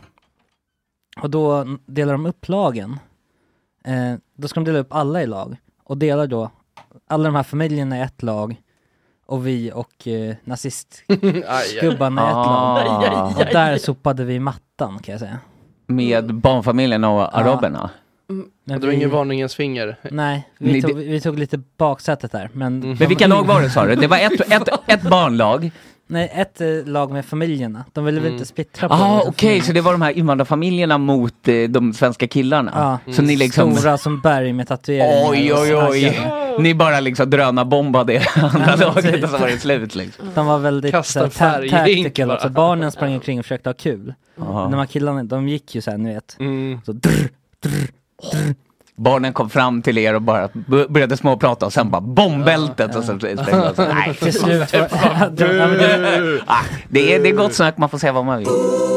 A: Och då delar de upp lagen. Eh, då ska de dela upp alla i lag. Och delar då alla de här familjerna i ett lag. Och vi och eh, nazistgubbarna i ett
I: ah.
A: lag. Och där sopade vi mattan, kan jag säga.
I: Med barnfamiljerna och araberna?
G: Mm. Men det var vi, ingen varningens finger.
A: Nej, vi tog, vi tog lite baksätet där. Men,
I: mm. men vilka lag var det, sa du? Det var ett, ett, ett barnlag.
A: Nej, ett eh, lag med familjerna. De ville väl mm. inte splittra på.
I: Ah, okej, okay. Så det var de här invandrarfamiljerna mot eh, de svenska killarna.
A: Ja,
I: mm. Så ni liksom...
A: stora som berg med tatueringar.
I: Oj, oj, oj. Ni bara liksom drönarbombade det andra laget och så var det slut liksom.
A: De var väldigt så, ta- tactical också. Barnen sprang omkring och försökte ha kul. Aha. De här killarna, de gick ju så här, ni vet.
G: Mm.
A: Så drr, drr, drr.
I: Barnen kom fram till er och bara började småprata och sen bara bombältet ja, och så sprängde.
A: Nej, till slut.
I: det, är, det är gott snack, man får säga vad man vill.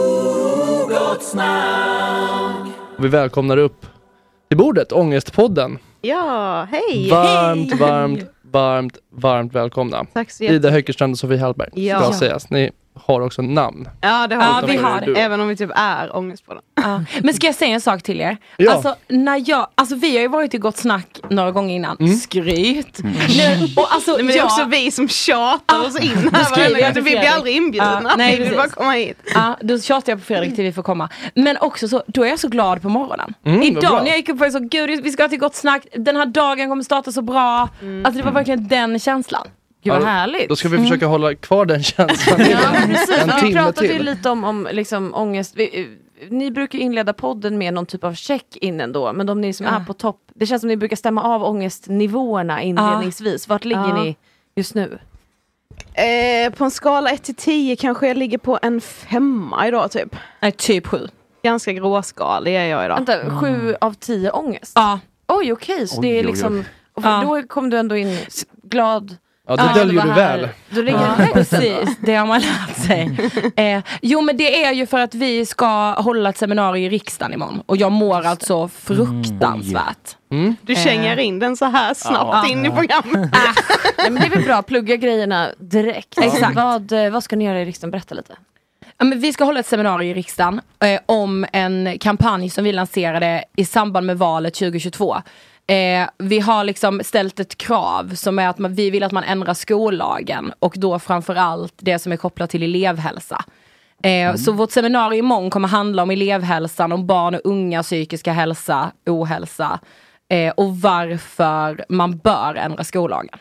G: Vi välkomnar upp till bordet, Ångestpodden.
L: Ja, hej!
G: Varmt, varmt, varmt, varmt välkomna.
L: Tack så jättemycket.
G: Ida Höckerstrand och Sofie Hallberg.
L: Ja.
G: Ska sägas. Ni har också namn.
L: Ja, det har
M: ja,
L: vi.
M: vi har det.
L: Även om vi typ är ångestpodden.
M: Ja. Men ska jag säga en sak till er?
G: Ja.
M: Alltså, när jag, alltså vi har ju varit i Gott Snack några gånger innan. Mm. Skryt. Mm. Nu, och alltså,
L: men det är jag, också vi som tjatar oss in här. Jag, vi blir aldrig inbjudna. Ja, nej, vi vill bara komma hit.
M: Ja, då tjatar jag på Fredrik till vi får komma. Men också så, då är jag så glad på morgonen. Mm, idag när jag gick upp och så, gud vi ska till Gott Snack. Den här dagen kommer starta så bra. Mm. Alltså det var verkligen den känslan.
J: Gud vad härligt.
G: Då ska vi försöka mm. hålla kvar den känslan.
J: Ja, precis.
G: En
J: Vi
G: timme
J: pratade ju
G: till.
J: lite om, om liksom, ångest. Vi, ni brukar inleda podden med någon typ av check in ändå. Men de ni som
M: Ja.
J: är på topp, det känns som ni brukar stämma av ångestnivåerna inledningsvis. Vart ligger
L: Ja.
J: ni just nu?
L: Eh, på en skala ett till tio kanske jag ligger på en femma idag typ.
M: Nej, typ sju.
L: Ganska gråskalig är jag idag.
J: Vänta, sju av tio ångest?
M: Ja.
J: Oj, okej. Så
I: Oj,
J: det är
I: oj, oj.
J: liksom... Och
M: Ja.
J: då kom du ändå in glad...
G: Ja, det
J: Ja,
G: döljer
J: var
G: du
J: här.
G: väl.
J: Du ligger
M: Ja,
J: högt.
M: precis. Det har man lärt sig. Eh, jo, men det är ju för att vi ska hålla ett seminarium i riksdagen imorgon. Och jag mår alltså fruktansvärt.
G: Mm.
L: Du känner in den så här snabbt
J: Ja.
L: in i programmet.
J: Nej, men det är väl bra, plugga grejerna direkt.
M: Exakt.
J: Vad, eh, vad ska ni göra i riksdagen? Berätta lite.
M: Ja, men vi ska hålla ett seminarium i riksdagen eh, om en kampanj som vi lanserade i samband med valet tjugohundratjugotvå. Eh, vi har liksom ställt ett krav som är att man, vi vill att man ändrar skollagen och då framförallt det som är kopplat till elevhälsa. Eh, mm. Så vårt seminarium imorgon kommer handla om elevhälsan, om barn och unga psykiska hälsa, ohälsa eh, och varför man bör ändra skollagen.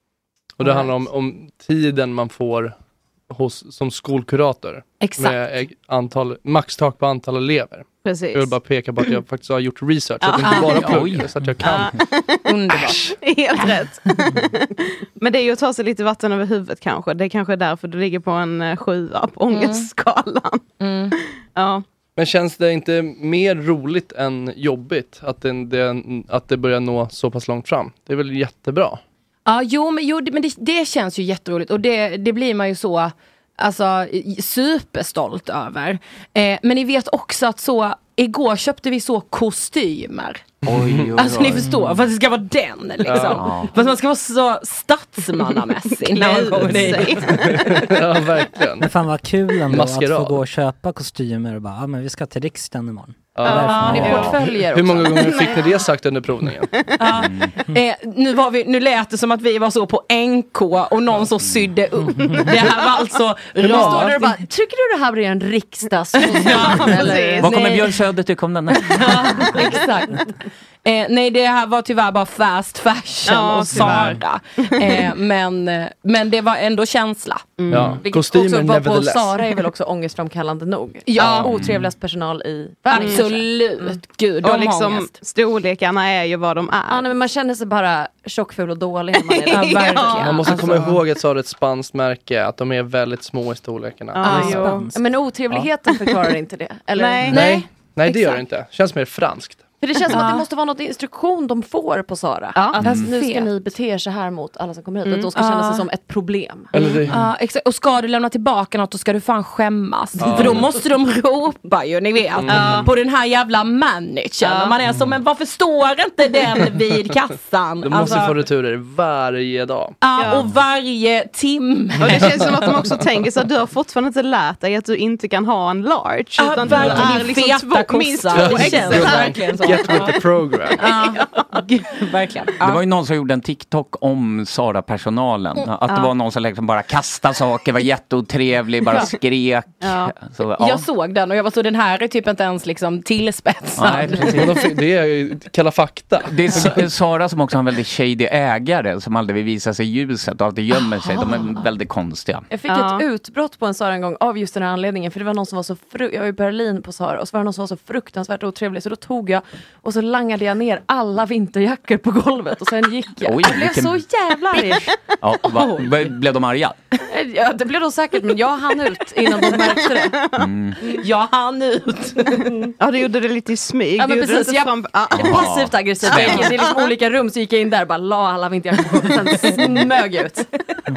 G: Och det handlar om, om tiden man får hos, som skolkurator.
M: Exakt.
G: Med antal, maxtak på antal elever.
L: Precis.
G: Jag vill bara peka på att jag faktiskt har gjort research. Så att jag inte bara pluggar, så att jag kan.
M: Underbart.
L: Helt rätt. Men det är ju att ta sig lite vatten över huvudet kanske. Det är kanske därför du ligger på en uh, sjua på ångestskalan.
M: Mm.
L: Ja.
G: Men känns det inte mer roligt än jobbigt att det, det, att det börjar nå så pass långt fram? Det är väl jättebra.
M: Ja, jo, men, jo, det- men det, det känns ju jätteroligt och det, det blir man ju så alltså, superstolt över. Eh, men ni vet också att så igår köpte vi så kostymer.
I: Oj, oj, oj.
M: Alltså ni förstår, för att det ska vara den liksom.
I: Ja.
M: För att man ska vara så statsmannamässig när man kommer dit.
G: Ja, verkligen.
A: Men fan vad kul ändå
G: Maskerad.
A: att få gå och köpa kostymer och bara, ja men vi ska till riksdagen imorgon.
G: Ja.
J: Ja, ni
G: Ja.
J: portföljer
G: Hur
J: också.
G: många gånger fick ni det sagt under provningen?
M: Ja. Eh, nu, var vi, nu lät det som att vi var så på N K och någon så sydde upp. Det här var alltså
J: Står
M: rakt.
J: där och bara, tycker du det här blir en riksdagsmotion? eller?
I: Vad kommer
M: Nej.
I: Björn Söder tycka om den här?
M: Ja, exakt. Eh, nej, det här var tyvärr bara fast fashion
L: Ja,
M: och
L: tyvärr.
M: Sara. Eh, men, men det var ändå känsla.
G: Ja.
J: Vilket
G: Kostymer
J: också var på
G: nevertheless.
J: Sara är väl också ångestframkallande nog.
M: Ja.
J: Otrevligast personal i världen.
M: Absolut. Gud, de
L: Och
M: har
L: liksom
M: ångest.
L: storlekarna är ju vad de är.
J: Ja, nej, men man känner sig bara tjockful och dålig när man är
M: Ja,
J: där.
M: verkligen.
G: Man måste komma
M: Alltså.
G: ihåg att Sara är ett spanskt märke, att de är väldigt små i storlekarna.
L: Ja, jo.
A: Spans.
J: Men otrevligheten förklarar inte det. Eller?
L: Nej.
G: Nej, nej det gör det
J: Exakt.
G: inte. Känns mer franskt.
J: För det känns som att
M: Ja.
J: det måste vara något instruktion de får på Sara.
L: Ja.
J: Att
M: Mm.
J: nu ska
M: Fet.
J: ni bete er så här mot alla som kommer hit.
L: Mm.
J: Att de ska känna
M: Ja.
J: sig som ett problem.
G: Eller det,
M: Ja, exakt. Och ska du lämna tillbaka något, då ska du fan skämmas.
G: Ja.
M: För då måste de ropa ju, ni vet, på den här jävla managern.
L: Ja.
M: Och man är så, men varför står inte den vid kassan?
G: de måste få returer varje dag.
M: ja,
L: Ja.
M: och varje timme.
L: Och det känns som att de också tänker så att du har fortfarande inte lärt dig att du inte kan ha en large.
M: Ja,
L: utan du
M: verkligen.
L: är liksom
M: Feta
L: två, minst
M: kossar.
L: två
M: Det känns
L: extra.
M: verkligen så.
G: Get with the program.
M: Ja, gud, verkligen. Ja.
I: Det var ju någon som gjorde en TikTok om Sara-personalen. Att det var någon som liksom bara kastade saker, var jätteotrevlig, bara skrek.
L: Ja.
I: Så, ja.
M: Jag såg den och jag var så, den här är typ inte ens liksom tillspetsad.
I: Nej, precis.
G: Men de fick- det är ju Kalla fakta.
I: Det är Sa- Sara som också har en väldigt shady ägare som aldrig vill visa sig i ljuset och alltid gömmer sig. De är väldigt konstiga.
J: Jag fick
L: Ja.
J: ett utbrott på en Sara en gång av just den här anledningen. För det var någon som var så fru- jag var i Berlin på Sara och så var det någon som var så fruktansvärt otrevlig. Så då tog jag och så langade jag ner alla vinterjackor på golvet och sen gick jag.
I: Oj,
J: jag blev
I: vilken-
J: så jävla arg.
I: Ja, va, blev de arga?
J: Ja, det blev de säkert, men jag hann ut innan de märkte det.
I: Mm.
M: Jag hann ut.
L: Ja, du gjorde det lite i smyg.
J: Ja, men
L: Du gjorde
J: precis,
L: det
J: jag-
L: fram- ja.
J: Jag är passivt aggressiv. Jag gick in, det är liksom olika rum, så gick jag in där och bara la alla vinterjackor på och sen smög jag ut.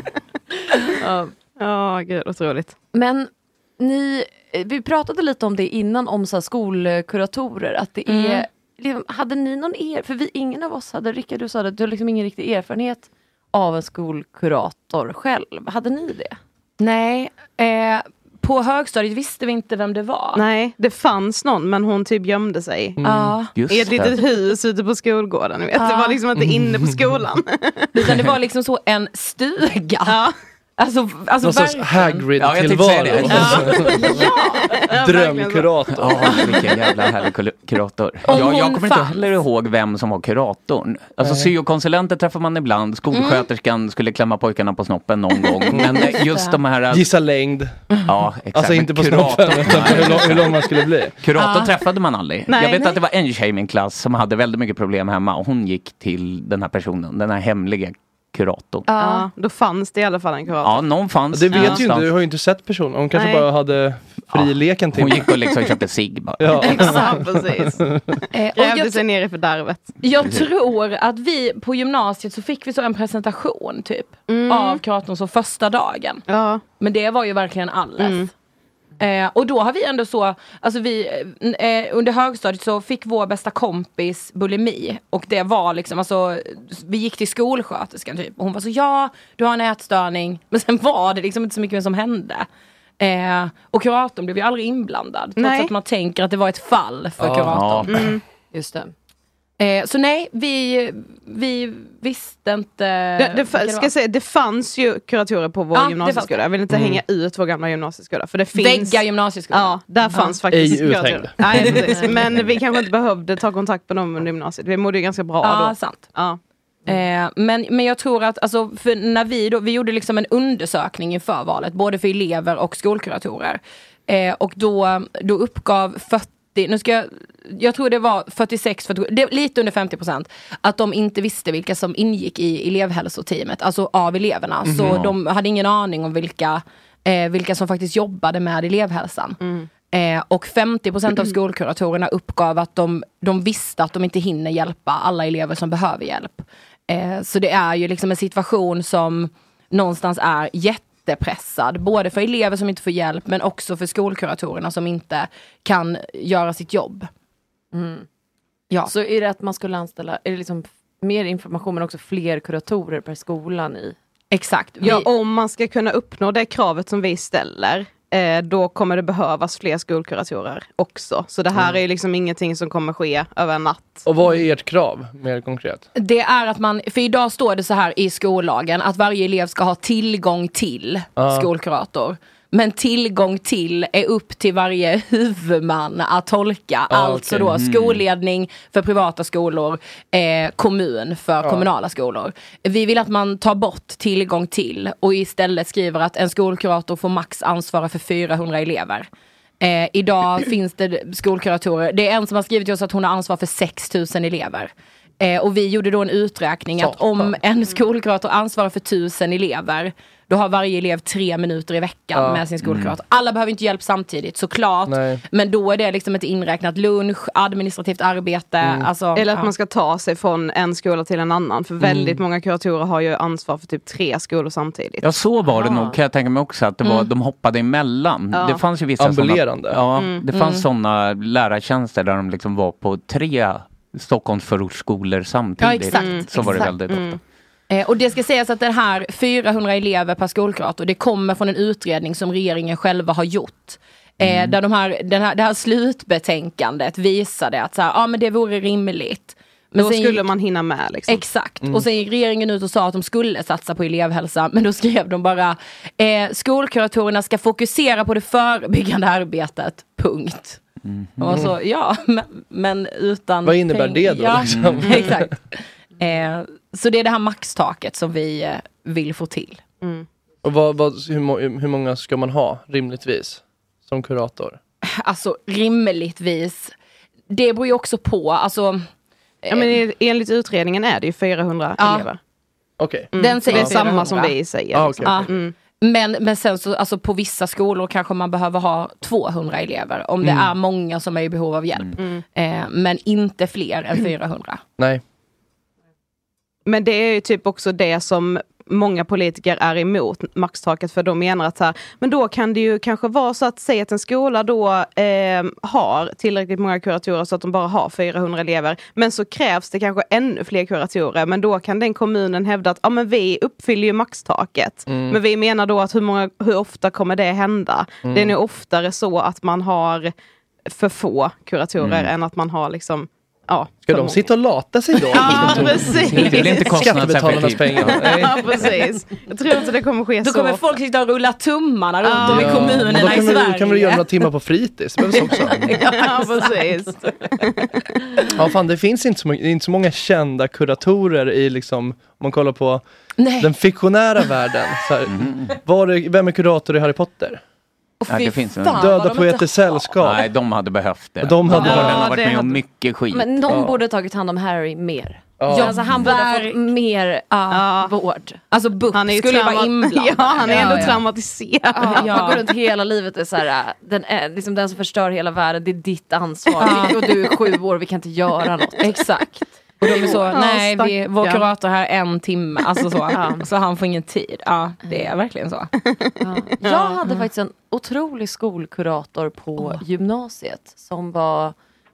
J: Ja.
L: Ja, gud, otroligt.
J: Men ni, vi pratade lite om det innan, om så här skolkuratorer, att det är,
M: Mm.
J: liksom, hade ni någon er, för vi, ingen av oss hade, Rickard du sa det, du har liksom ingen riktig erfarenhet av en skolkurator själv, hade ni det?
M: Nej, eh, på högstadiet visste vi inte vem det var.
L: Nej, det fanns någon, men hon typ gömde sig.
M: Ja.
I: Just
L: I ett
I: det.
L: litet hus ute på skolgården. Ni vet.
M: Ja.
L: Det var liksom inte inne på skolan.
M: Utan det var liksom så en stuga.
L: Ja.
M: Alltså, alltså
G: någon sorts Hagrid-tillvaro.
I: Ja, jag
M: ja.
G: Drömkurator.
I: Ja, vilken jävla härlig kul- kurator. Jag, jag kommer inte heller ihåg vem som var kuratorn. Alltså syokonsulenter träffar man ibland. Skolsköterskan mm. skulle klämma pojkarna på snoppen någon gång. Men just de här...
G: Gissa längd.
I: Ja, exakt.
G: Alltså inte på snoppen, utan hur, lång, hur lång man skulle bli.
I: Kurator
M: ah.
I: träffade man aldrig.
M: Nej,
I: jag vet
M: nej.
I: att det var en tjej i min klass som hade väldigt mycket problem hemma. Och hon gick till den här personen, den här hemliga kuratorn.
L: Ja, då fanns det i alla fall en kurator.
I: Ja, någon fanns.
G: Det vet
I: någonstans.
G: ju inte, du har ju inte sett personen. Hon kanske
L: Nej.
G: bara hade fri leken till.
I: Hon gick och liksom köpte cigg bara.
G: Ja.
L: Exakt, precis.
M: Eh, och
L: Grävde
M: jag,
L: sig ner i fördärvet.
M: jag tror att vi på gymnasiet så fick vi så en presentation typ
L: Mm.
M: av kuratorn så första dagen.
L: Ja.
M: Men det var ju verkligen alles.
L: Mm.
M: Eh, och då har vi ändå så, alltså vi, eh, under högstadiet så fick vår bästa kompis bulimi. Och det var liksom, alltså, vi gick till skolsköterskan typ. Och hon var så, ja, du har en ätstörning. Men sen var det liksom inte så mycket som hände. Eh, och kuratorn blev ju aldrig inblandad. Trots
L: Nej.
M: att man tänker att det var ett fall för
G: Ja.
M: kuratorn.
I: Ja.
L: Mm.
J: Just det.
M: Eh, så nej, vi, vi visste inte...
L: Det, det,
M: vilka
L: ska
M: var.
L: jag säga, det fanns ju kuratorer på vår
M: Ja, det
L: gymnasieskola.
M: fanns.
L: Jag vill inte
G: Mm.
L: hänga ut vår gamla gymnasieskola. För det finns...
M: Vägga gymnasieskolan.
L: Ja, där fanns faktiskt
G: Ej
L: kuratorer.
G: uthängd.
L: Nej, precis. Men vi kanske inte behövde ta kontakt med dem under gymnasiet. Vi mådde ju ganska bra
M: Ja,
L: då.
M: sant.
L: Ja.
M: Eh, men, men jag tror att, alltså, för när vi då, vi gjorde liksom en undersökning inför valet, både för elever och skolkuratorer. Eh, och då, då uppgav fyrtio, nu ska jag, jag tror det var fyrtiosex, fyrtio, det, lite under femtio procent, att de inte visste vilka som ingick i elevhälsoteamet, alltså av eleverna. Mm. Så de hade ingen aning om vilka, eh, vilka som faktiskt jobbade med elevhälsan.
L: Mm.
M: Eh, och femtio procent av skolkuratorerna uppgav att de, de visste att de inte hinner hjälpa alla elever som behöver hjälp. Eh, så det är ju liksom en situation som någonstans är jättepressad. Både för elever som inte får hjälp, men också för skolkuratorerna som inte kan göra sitt jobb.
J: Mm.
M: Ja.
J: Så är det att man skulle anställa, är det liksom mer information men också fler kuratorer per skolan i?
M: Exakt. Vi,
L: Ja, om man ska kunna uppnå det kravet som vi ställer, eh, då kommer det behövas fler skolkuratorer också. Så det här
G: Mm.
L: är ju liksom ingenting som kommer ske över en natt.
G: Och vad är ert krav, mer konkret?
M: det är att man, för idag står det så här i skollagen att varje elev ska ha tillgång till
G: Ja.
M: skolkurator. Men tillgång till är upp till varje huvudman att tolka.
G: Ja,
M: alltså
G: okej.
M: då skolledning för privata skolor, eh, kommun för
G: Ja.
M: kommunala skolor. Vi vill att man tar bort tillgång till och istället skriver att en skolkurator får max ansvara för fyrahundra elever. Eh, idag finns det skolkuratorer, det är en som har skrivit till oss att hon har ansvar för sex tusen elever. Eh, och vi gjorde då en uträkning att om en skolkurator ansvarar för tusen elever, då har varje elev tre minuter i veckan
G: Ja.
M: med sin skolkurator. Alla behöver inte hjälp samtidigt, såklart.
G: Nej.
M: Men då är det liksom ett inräknat lunch, administrativt arbete. Alltså,
L: Eller att
M: ja.
L: man ska ta sig från en skola till en annan. För väldigt många kuratorer har ju ansvar för typ tre skolor samtidigt.
I: Ja, så var det
J: Ah.
I: nog, kan jag tänka mig också, att det var,
M: Mm.
I: de hoppade emellan.
L: Ja.
I: Det fanns ju vissa
G: Ambulerande.
I: såna, ja,
L: Mm.
I: det fanns
M: Mm.
I: sådana lärartjänster där de liksom var på tre Stockholms förortsskolor samtidigt.
M: Ja, exakt.
L: Mm.
I: Så var det
M: Exakt.
I: väldigt
L: Mm.
I: ofta.
M: Eh, och det ska sägas att den här fyrahundra elever per skolkurator, det kommer från en utredning som regeringen själva har gjort. Eh,
I: Mm.
M: Där de här, den här, det här slutbetänkandet visade att så här, ja, men det vore rimligt. Men
L: Då
M: sen
L: skulle
M: gick-
L: man hinna med liksom.
M: Exakt. Och sen gick regeringen ut och sa att de skulle satsa på elevhälsa. Men då skrev de bara eh, skolkuratorerna ska fokusera på det förebyggande arbetet. Punkt.
I: Mm.
M: Och så, ja, men, men utan
G: Vad innebär
M: peng-
G: det då,
M: Ja,
G: liksom?
M: exakt. Eh, så det är det här maxtaket som vi eh, vill få till.
L: Mm.
G: Och vad, vad, hur, må, hur många ska man ha, rimligtvis, som kurator?
M: Alltså rimligtvis. Det beror ju också på, alltså.
L: Ja, men i- enligt utredningen är det ju fyrahundra
M: Ja.
L: elever.
G: Okej.
L: Mm.
M: Den
L: Så det är
M: säger
L: samma
M: fyrahundra.
L: som vi säger.
G: Ah,
L: liksom.
G: okej,
M: Ja.
G: okej.
L: Mm.
M: Men, men sen så, alltså på vissa skolor kanske man behöver ha tvåhundra elever. Om det
G: Mm.
M: är många som är i behov av hjälp.
L: Mm.
M: Eh, men inte fler än fyrahundra.
G: Nej.
L: Men det är ju typ också det som många politiker är emot maxtaket, för de menar att så här, men då kan det ju kanske vara så att säga att en skola då eh, har tillräckligt många kuratorer så att de bara har fyrahundra elever, men så krävs det kanske ännu fler kuratorer, men då kan den kommunen hävda att ja, men vi uppfyller ju maxtaket,
G: Mm.
L: men vi menar då att hur, många, hur ofta kommer det hända?
G: Mm.
L: Det är nog oftare så att man har för få kuratorer
I: Mm.
L: än att man har liksom Ja,
G: ska de sitta och lata sig då?
L: Ja, precis.
I: Det blir inte
G: Skattebetalarnas pengar.
L: Ja, precis. Jag tror inte det kommer ske
M: Då
L: så.
M: kommer folk sitta och rulla tummarna runt
L: Ja.
M: om i
G: Ja,
M: kommunerna
G: men då
M: i
G: kan vi,
M: Sverige.
G: kan vi göra några timmar på fritids. Det behövs också.
L: Ja, precis.
G: Ja, fan, det finns inte så, många, inte så många kända kuratorer i liksom, om man kollar på
M: Nej.
G: den fiktionära världen. Så här, var det, vem är kurator i Harry Potter?
I: Ja, det finns en...
G: Döda poeters sällskap.
I: Nej, de hade behövt det.
G: De hade
I: ja,
G: behövt
I: den har varit
L: det
I: med om
L: hade-
I: mycket skit.
J: Men någon
G: Ja.
J: borde tagit hand om Harry mer.
G: Ja.
J: Ja, alltså, han borde ha fått mer
M: Ja.
J: vård.
M: Alltså B U P
L: Han är ju
M: skulle ju vara
L: trauma-
M: inblandad.
L: Ja, han är
M: Ja,
L: ändå
M: ja.
L: traumatiserad.
J: Ja,
M: Ja.
J: Man går runt hela livet och är så här, den, är, liksom den som förstör hela världen, det är ditt ansvar. Och du är sju år, vi kan inte göra något.
M: Exakt. Och de är så,
L: Ja,
M: nej, vi, vår
L: stackarn.
M: kurator här en timme, alltså så.
J: Ja.
M: Så han får ingen tid. Ja, det är verkligen så.
J: Ja. Jag hade faktiskt en otrolig skolkurator på gymnasiet som var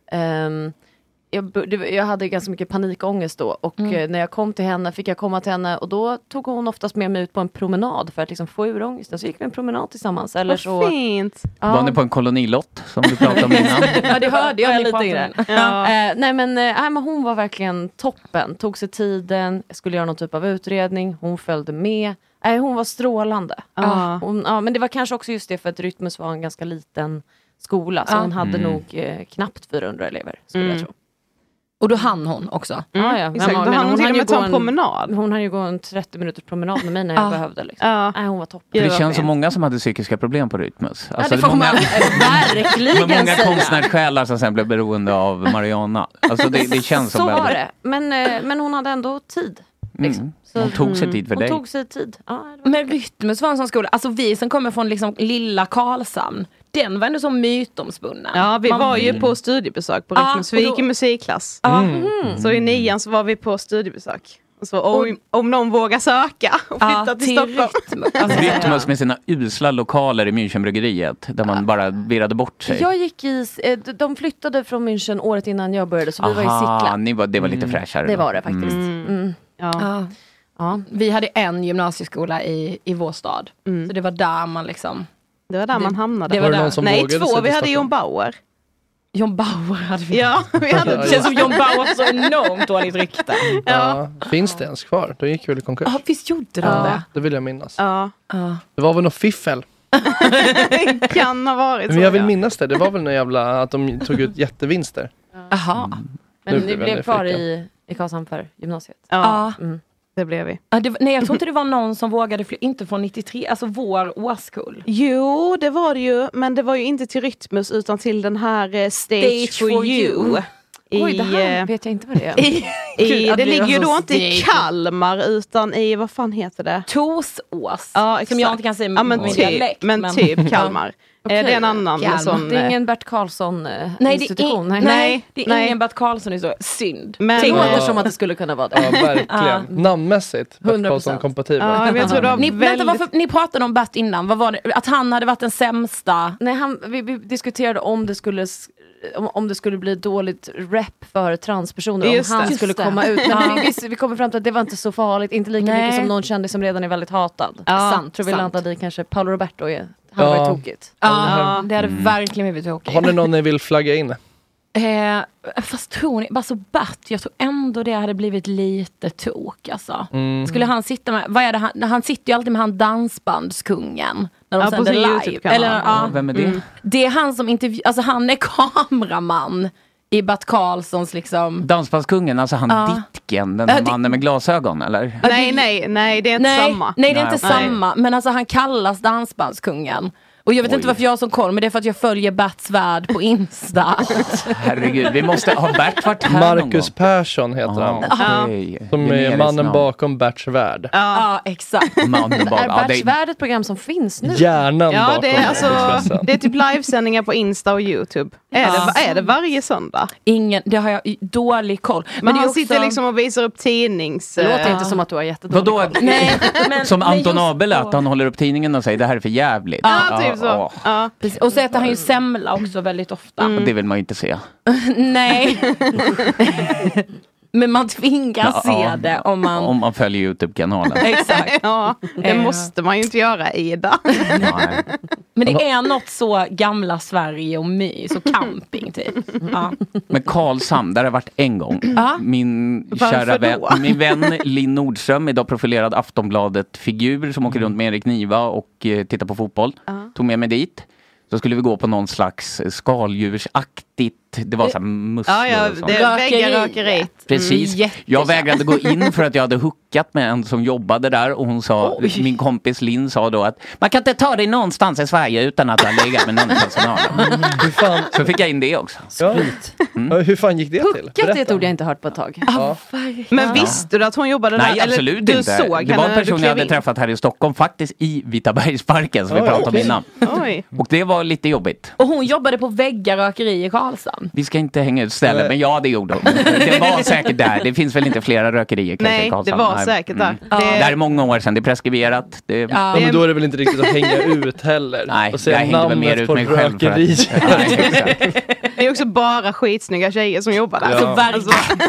J: ehm, jag, b- det- jag hade ganska mycket panikångest då och eh, när jag kom till henne fick jag komma till henne och då tog hon oftast med mig ut på en promenad för att liksom få ur ångesten. Så gick vi en promenad tillsammans. Eller så,
L: Vad fint.
J: ja.
I: Var ni på en kolonilott som du pratade om innan?
J: Ja, det hörde jag
M: ni
J: lite
M: pratade
J: grann.
M: om.
J: Ja. Eh, nej, men, eh, nej, men hon var verkligen toppen. Tog sig tiden, skulle göra någon typ av utredning. Hon följde med. Nej, hon var strålande.
L: Ja.
J: Hon, ja, men det var kanske också just det för att Rytmus var en ganska liten skola. Så
M: Ja.
J: hon hade
I: Mm.
J: nog eh, knappt fyrahundra elever, skulle
L: Mm.
J: jag tro.
M: Och då hann hon också.
J: Ja, ja.
L: Exakt,
J: Men-
L: då
J: men
L: hann hon till och
J: hann ju
L: med ta
J: gå
L: en promenad.
J: Hon hann ju gå en trettio minuters promenad med mig när jag
M: Ja.
J: behövde. Liksom.
L: Ja.
J: Nej, hon var toppen.
I: För det
L: vad
I: känns som
L: fint.
I: många som hade psykiska problem på Rytmus.
J: Ja,
I: Alltså,
J: det får
I: många,
J: man verkligen
I: men många
J: säga.
I: konstnärssjälar som sen blev beroende av Mariana. Alltså det, det känns
J: Så
I: som
J: var
I: väldigt...
J: det. Men, eh, men hon hade ändå tid. Liksom.
I: Mm.
J: Så-
I: Hon tog sig tid för
J: Hon
I: dig.
J: tog sig tid. Ja, det var
M: Men Rytmus var en sån skola, alltså vi som kommer från liksom lilla Karlshamn, den var ändå så mytomspunnen.
L: Ja, vi
M: Man-
L: var ju på studiebesök på
M: Ja,
L: Rytmus.
M: och
L: Vi
M: då-
L: gick i musikklass.
M: Ja.
L: Så i nian så var vi på studiebesök. Och så, om, om någon vågar söka och flytta
M: Ja,
L: till
M: till
L: Stockholm.
M: Rytmus. Alltså,
I: Rytmus med sina usla lokaler i Münchenbryggeriet där man bara virrade bort sig.
J: Jag gick i, eh, d- de flyttade från München året innan jag började så vi var i Sickla.
I: ni var, det var lite fräschare.
J: Det
I: då.
J: var det faktiskt.
I: Mm.
J: Mm.
L: Ja.
M: Ja.
J: Ja.
M: Vi hade en gymnasieskola i, i vår stad. Så det var där man liksom...
L: Det var där man hamnade.
M: det
G: Var
M: var
G: det
M: där.
G: någon som
L: Nej,
G: vågade
L: två.
G: sig
L: Vi
G: till
L: hade John
G: Stockholm?
L: Bauer.
M: John Bauer hade vi.
L: Ja, vi hade
M: Det känns som John Bauer har så enormt dåligt rykte.
G: Ja. Finns det ens kvar? Då gick väl i konkurs.
M: Ja, visst gjorde de
L: Ja.
M: det?
G: Det vill jag minnas.
L: Ja,
M: Ja.
G: Det var väl något fiffel.
L: kan ha varit så.
G: Men jag vill
L: ja.
G: minnas det. Det var väl någon jävla att de tog ut jättevinster.
M: Jaha.
G: Nu
J: Men ni
G: blev jag
J: blev kvar
G: nyfiken.
J: i, i Karlshamn för gymnasiet.
L: Ja,
M: Ja.
J: Mm.
L: det blev vi.
M: Ja, det, var- nej, jag tror inte det var någon som vågade fly, inte från nittiotre, alltså vår årskull.
L: Jo, det var det ju. Men det var ju inte till Rytmus utan till den här eh, Stage,
M: Stage
L: for,
M: for
L: you.
M: You.
L: I,
J: Oj, det här
L: eh,
J: vet jag inte vad det är.
M: I,
L: i,
M: att
L: det
M: vi
L: ligger
M: var
L: ju
M: så
L: då inte i
M: steg.
L: Kalmar utan i, vad fan heter det?
M: Torsås.
L: Ja,
M: som jag
L: exakt.
M: inte kan säga med
L: Ja, men
M: min
L: typ,
M: dialekt.
L: men typ Kalmar.
J: Okej.
L: Eh, Det är en annan
M: Kalmar.
L: sån...
J: Det är
L: eh,
J: ingen Bert Karlsson eh,
M: Nej, det är,
J: institution.
M: in,
J: nej.
M: nej, det är
L: nej.
M: ingen Bert Karlsson, det är så synd.
L: Men-
J: Det
M: Tänk-
J: låter
G: Ja.
J: som att det skulle kunna vara det.
G: Ja, verkligen. Namnmässigt.
J: hundra procent.
G: Som kompatibel.
L: Ja, men jag tror det var
M: Ni,
L: väldigt...
M: vänta, varför, ni pratade om Bert innan, vad var det? Att han hade varit den sämsta.
J: Nej, han, vi, vi diskuterade om det skulle s- om, om det skulle bli dåligt rep för transpersoner
L: Just
J: om han
L: det.
J: skulle
M: Just det.
J: komma ut. Men vi, vi, vi kommer fram till att det var inte så farligt. Inte lika
M: Nej.
J: mycket som någon kändis som redan är väldigt hatad.
L: Ja,
J: sant. Tror vi
M: sant.
J: landade i kanske Paolo Roberto är, hade
G: Ja.
J: varit tokigt.
M: Ja, det hade verkligen blivit tokigt.
G: Har ni någon ni vill flagga in?
M: Eh, fast tror ni, bara så Bert, jag tror ändå det hade blivit lite tok alltså.
G: Mm.
M: Skulle han sitta med, vad är det han, han sitter ju alltid med han dansbandskungen när de
L: Ja, på
M: sänder
L: sin
M: live.
L: YouTube-kanal.
M: Eller,
I: Ja,
M: ja,
I: vem är det?
M: det är han som intervju, alltså han är kameraman i Bert Karlssons liksom.
I: Dansbandskungen, alltså han
M: Ja.
I: Ditken, den
M: Ja, det-
I: mannen med glasögon, eller?
L: Nej, nej, nej, det är inte
M: Nej,
L: samma.
M: nej det är
I: Nej,
M: inte
I: okej.
M: samma, men alltså han kallas dansbandskungen. Och jag vet
I: Oj.
M: inte varför jag som koll, men det är för att jag följer Berts värld på Insta.
I: Herregud, vi måste ha Bert varit här någon
G: Marcus
I: gång.
G: Persson heter han.
I: Ah, okej.
G: Som är
I: Generiskt
G: mannen
I: namn.
G: bakom Berts värld.
M: Ja, exakt.
I: Mannen
J: Är
I: bakom. Ja,
J: Berts
I: det,
J: värld ett program som finns nu?
G: Hjärnan
L: Ja,
G: bakom
L: det är, alltså,
G: Expressen.
L: det är typ livesändningar på Insta och YouTube. Är,
M: Ja.
L: det, är det varje söndag?
M: Ingen, det har jag i- dålig koll.
L: Men,
M: det är
L: han
M: också-
L: sitter liksom och visar upp tidnings...
J: Det låter
L: eh,
J: inte som att du har jättedålig
I: vadå?
J: koll.
M: Nej, men,
I: Som
M: men
I: Anton
M: just
I: Abel,
M: då-
I: att han håller upp tidningen och säger det här är för jävligt.
L: Ja, typ så.
I: ja.
L: Ja.
M: Precis. Och så äter han ju semla också väldigt ofta.
I: Och det vill man ju inte se.
M: Nej. Men man tvingas
I: Ja,
M: se
I: ja.
M: det om man...
I: Om man följer YouTube-kanalen.
M: Exakt.
L: Ja, det
M: Eh.
L: måste man ju inte göra, Ida.
I: Nej.
M: Men det är något så gamla Sverige och mys och camping typ. Ja.
I: Men Karlshamn, där har jag varit en gång.
M: Ja.
I: Min
M: Varför
I: kära vän,
M: då?
I: min vän Linn Nordström, idag profilerad Aftonbladet-figur som åker runt med Erik Niva och eh, tittar på fotboll.
M: Ja.
I: Tog med mig dit. Så skulle vi gå på någon slags skaldjursaktigt, det var så här musslor
L: Ja, ja,
I: och sånt.
L: det är väggarökeri.
I: Precis.
L: Mm,
I: jag vägrade gå in för att jag hade hookat med en som jobbade där och hon sa,
L: Oj.
I: min kompis Linn sa då att man kan inte ta dig någonstans i Sverige utan att ha legat med någon i personalen.
G: Hur fan...
I: Så fick jag in det också.
G: Ja. Mm. Hur fan gick det till?
J: Hookat är ett ord jag inte hört på ett tag.
G: Ja.
L: Men visste du att hon jobbade
I: Nej,
L: där?
I: absolut
L: Eller du
I: inte.
L: såg
I: Det var
L: henne
I: en
L: när du
I: person jag
L: klev
I: hade
L: in?
I: träffat här i Stockholm, faktiskt i Vitabergsparken som vi
L: Oj,
I: pratade om
L: okej.
I: innan.
L: Oj.
I: Och det var lite jobbigt.
M: Och hon jobbade på väggarökeri i Karlshamn.
I: Vi ska inte hänga ut ställen, men ja, det gjorde hon. Det var säkert där. Det finns väl inte flera rökerier kanske
L: Nej,
I: i Karlshamn.
L: det var säkert där.
I: Det...
L: Det-
I: det är många år sedan, det är preskriberat. Det...
G: Ja, men då är det väl inte riktigt att hänga ut heller.
I: Nej,
G: och säga
I: jag hängde väl mer
G: namnet
I: ut
G: på
I: mig själv för att-
G: rökeri.
I: Nej, exakt.
L: Det är också bara skitsnygga tjejer som jobbar där.
G: Ja.
L: Alltså, verkligen.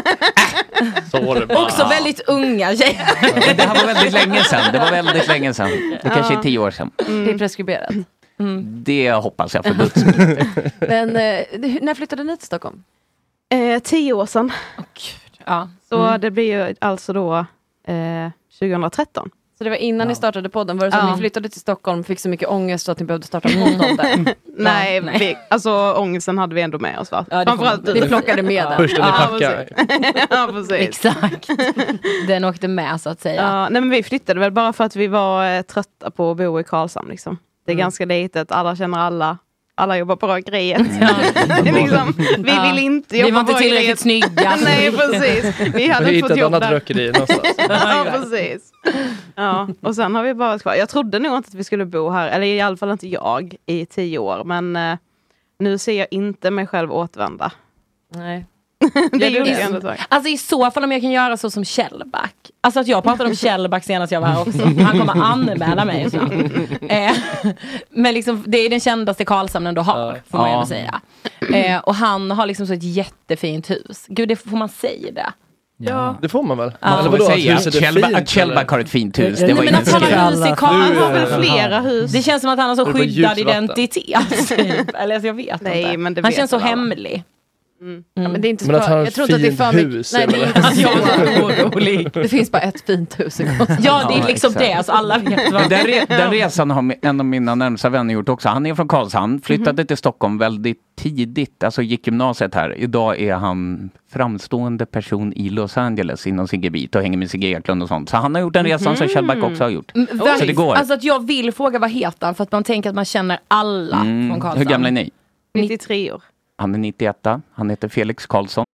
G: Så var det bara.
M: Också väldigt unga tjejer.
I: Men det här var väldigt länge sedan. Det var väldigt länge sedan. Det kanske är tio år sedan.
J: Det är preskriberat.
I: Det hoppas jag för guds skull.
J: Men eh, när flyttade ni till Stockholm?
L: Eh, tio år sedan.
M: Ja.
L: Så
J: Mm.
L: det blir ju alltså då eh, tjugohundratretton.
J: Så det var innan ni startade podden. Var det så att
L: Ja.
J: ni flyttade till Stockholm, fick så mycket ångest så att ni behövde starta en podd om det?
L: Nej,
J: nej.
L: Vi, alltså ångesten hade vi ändå med oss va?
J: Ja, det
L: Framförallt
J: får-
L: du.
J: vi plockade med den.
G: Först när ni
L: Ja,
G: packar.
L: precis. Ja, precis.
M: Exakt. Den åkte med så att säga.
L: Ja, nej men vi flyttade väl bara för att vi var eh, trötta på att bo i Karlshamn liksom. Det är
M: Mm.
L: ganska litet, alla känner alla. Alla jobbar på rökeriet. Det är liksom, vi
M: Ja.
L: vill inte
M: Vi
L: jobba
M: var inte
L: på
M: tillräckligt
L: rökeriet.
M: snygga.
L: Nej, precis. Vi
G: Vi
L: hade inte
G: hittade
L: fått
G: ett
L: jobb
G: annat
L: där.
G: rökeri någonstans.
L: Ja, precis. Ja, och sen har vi bara varit kvar. Jag trodde nog inte att vi skulle bo här, eller i alla fall inte jag, i tio år. Men eh, nu ser jag inte mig själv återvända.
J: Nej.
L: Det
J: Gör du
L: gjorde
J: det?
L: jag ändå ett tag.
M: Alltså i så fall om jag kan göra så som Kjellback. Alltså att jag pratade om Kjellback senast jag var här också. Han kommer anmäla mig snart. Eh, men liksom, det är den kändaste Karlshamn ändå har, får man ju
I: Ja.
M: ändå säga. Eh, och han har liksom så ett jättefint hus. Gud, det får man säga det.
L: Ja.
G: Det får man väl?
I: Man
G: Eller
I: får väl
G: vadå, att
I: säga
G: huset
I: att
G: är
I: Kjellback,
G: fint,
I: att Kjellback har ett fint hus. Det
M: Nej,
I: var
M: men att
I: inte
M: han har hus i Karlshamn.
L: Han har väl
G: Jaha.
L: flera hus?
M: Det känns som att han har så
G: Är det på
M: skyddad
G: djupvatten?
M: identitet. Typ. Eller alltså, jag vet
L: Nej,
M: inte.
L: men det
M: Han
L: vet
M: känns så
L: väl alla.
M: hemlig.
J: Ja, men det är inte
G: Men att
J: för,
G: han har
J: jag tror inte att det är
G: ett
J: för
G: fint
J: mycket.
G: hus,
J: Nej, det är
G: eller?
J: inte
M: Alltså, jag är så orolig.
J: Det finns bara ett fint hus i Karlshamn.
M: Ja, det är
I: Ja,
M: liksom
I: exakt.
M: det. Alltså, alla vet
I: Men
M: vad.
I: den, re- den resan har en av mina närmsta vänner gjort också. Han är från Karlshamn, flyttade till Stockholm väldigt tidigt, alltså gick gymnasiet här. Idag är han framstående person i Los Angeles inom sin gebit och hänger med Sigge Eklund och sånt. Så han har gjort den resan som Kjellback också har gjort.
M: Mm,
I: Så
M: verkligen.
I: det går.
M: Alltså att jag vill fråga vad heter han för att man tänker att man känner alla
I: Mm.
M: från Karlshamn.
I: Hur gamla är ni?
L: nittiotre år.
I: Han är nittioett, han heter Felix Karlsson.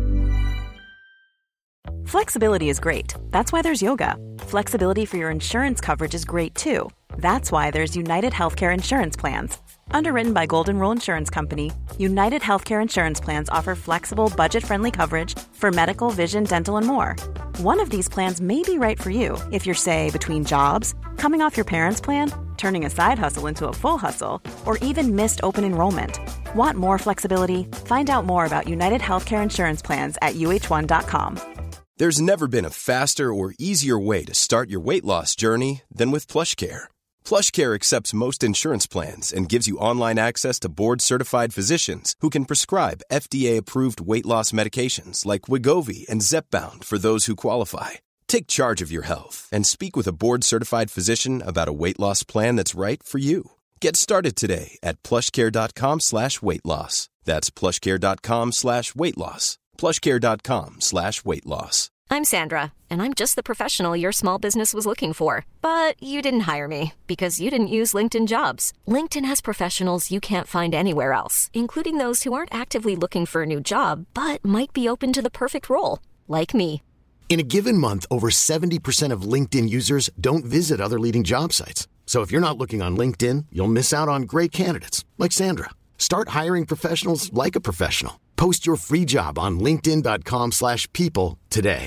N: Flexibility is great. That's why there's yoga. Flexibility for your insurance coverage is great too. That's why there's United Healthcare Insurance Plans. Underwritten by Golden Rule Insurance Company, United Healthcare Insurance Plans offer flexible, budget-friendly coverage for medical, vision, dental, and more. One of these plans may be right for you if you're, say, between jobs, coming off your parents' plan, turning a side hustle into a full hustle, or even missed open enrollment. Want more flexibility? Find out more about United Healthcare Insurance Plans at U H one dot com.
F: There's never been a faster or easier way to start your weight loss journey than with PlushCare. PlushCare accepts most insurance plans and gives you online access to board-certified physicians who can prescribe F D A-approved weight loss medications like Wegovy and Zepbound for those who qualify. Take charge of your health and speak with a board-certified physician about a weight loss plan that's right for you. Get started today at plushcare.com slash weight loss. That's plushcare.com slash weight loss. plushcare.com slash weight loss.
O: I'm Sandra, and I'm just the professional your small business was looking for. But you didn't hire me because you didn't use LinkedIn Jobs. LinkedIn has professionals you can't find anywhere else, including those who aren't actively looking for a new job, but might be open to the perfect role, like me.
P: In a given month, over seventy percent of LinkedIn users don't visit other leading job sites. So if you're not looking on LinkedIn, you'll miss out on great candidates like Sandra. Start hiring professionals like a professional. Post your free job on linkedin.com slash people today.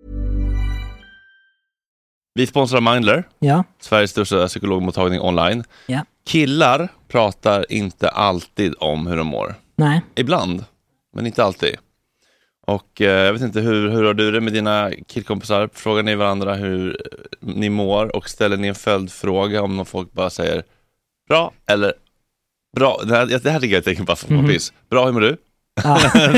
B: Vi sponsrar Mindler,
A: Ja.
B: Sveriges största psykologmottagning online.
A: Ja.
B: Killar pratar inte alltid om hur de mår.
A: Nej.
B: Ibland, men inte alltid. Och eh, jag vet inte, hur, hur har du det med dina killkompisar? Frågar ni varandra hur ni mår och ställer ni en följdfråga om någon folk bara säger Bra eller bra? Det här, det här tycker jag är ett tecken på att
A: Mm.
B: kompis. Bra, hur mår du?
A: Ja,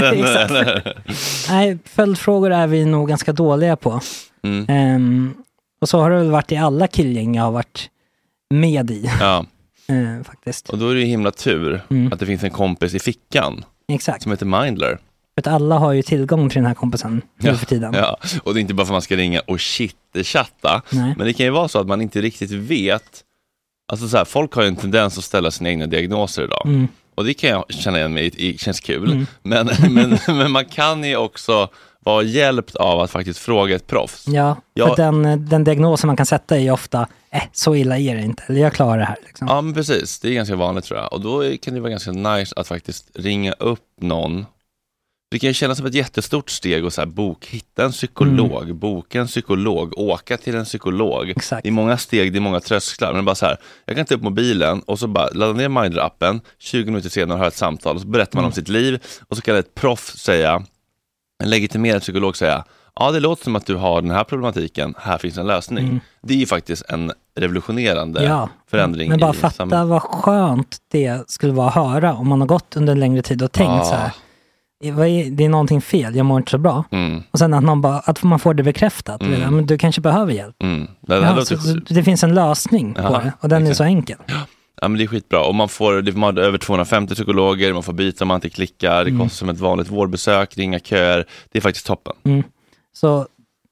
A: exakt. Nej, följdfrågor är vi nog ganska dåliga på.
B: Mm.
A: Ehm, och så har det väl varit i alla killgäng jag har varit med i.
B: Ja.
A: Ehm, faktiskt.
B: Och då är det ju himla tur
A: Mm.
B: att det finns en kompis i fickan.
A: Exakt.
B: Som heter Mindler.
A: För att alla har ju tillgång till den här kompisen nu
B: Ja,
A: för tiden.
B: ja. Och det är inte bara för att man ska ringa och shit-chatta.
A: Nej.
B: Men det kan ju vara så att man inte riktigt vet. Alltså så här, folk har ju en tendens att ställa sina egna diagnoser idag.
A: Mm.
B: Och det kan jag känna igen mig i, det känns kul.
A: Mm.
B: Men, men, men man kan ju också vara hjälpt av att faktiskt fråga ett proffs.
A: Ja,
B: Jag-
A: för den, den diagnosen man kan sätta är ju ofta, eh, så illa är det inte. Eller jag klarar det här. Liksom.
B: Ja, men precis. Det är ganska vanligt tror jag. Och då kan det vara ganska nice att faktiskt ringa upp någon. Det kan ju kännas som ett jättestort steg och så här, bok, hitta en psykolog,
A: Mm.
B: boka en psykolog, åka till en psykolog.
A: Exakt.
B: Det är många steg, det är många trösklar. Men bara så här, jag kan ta upp mobilen och så bara ladda ner Mindler-appen, tjugo minuter senare har ett samtal och så berättar man
A: Mm.
B: om sitt liv och så kan ett proffs säga, en legitimerad psykolog säga, ja det låter som att du har den här problematiken, här finns en lösning.
A: Mm.
B: Det är ju faktiskt en revolutionerande
A: Ja,
B: förändring.
A: men bara
B: i
A: fatta
B: samhället.
A: vad skönt det skulle vara att höra om man har gått under en längre tid och tänkt
B: Ja.
A: så här. Vad är- Det är någonting fel, jag mår inte så bra.
B: Mm.
A: Och sen att, någon bara, att man får det bekräftat.
B: Mm.
A: Ja, men du kanske behöver hjälp.
B: Mm. Det, här
A: Ja,
B: låter...
A: så det finns en lösning på
B: Ja,
A: det. Och den är så enkel.
B: Ja, men det är skitbra. Och man får, det- man har över tvåhundrafemtio psykologer, man får byta om man inte klickar, det
A: Mm.
B: kostar som ett vanligt vårdbesök, ringa köer. Det är faktiskt toppen.
A: Mm. Så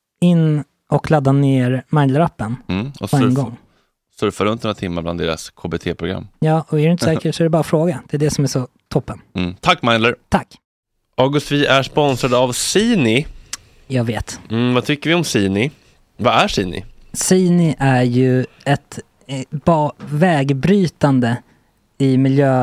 A: in och ladda ner Mindler-appen
B: Mm. Och
A: på en
B: surf,
A: gång.
B: surfa runt några timmar bland deras K B T-program.
A: Ja, och är du inte säker så är det bara att fråga. Det är det som är så toppen.
B: Mm. Tack Mindler.
A: Tack.
B: August, vi är sponsrade av Sini.
A: Jag vet.
B: Mm, vad tycker vi om Sini? Vad är Sini?
A: Sini är ju ett eh, ba- vägbrytande i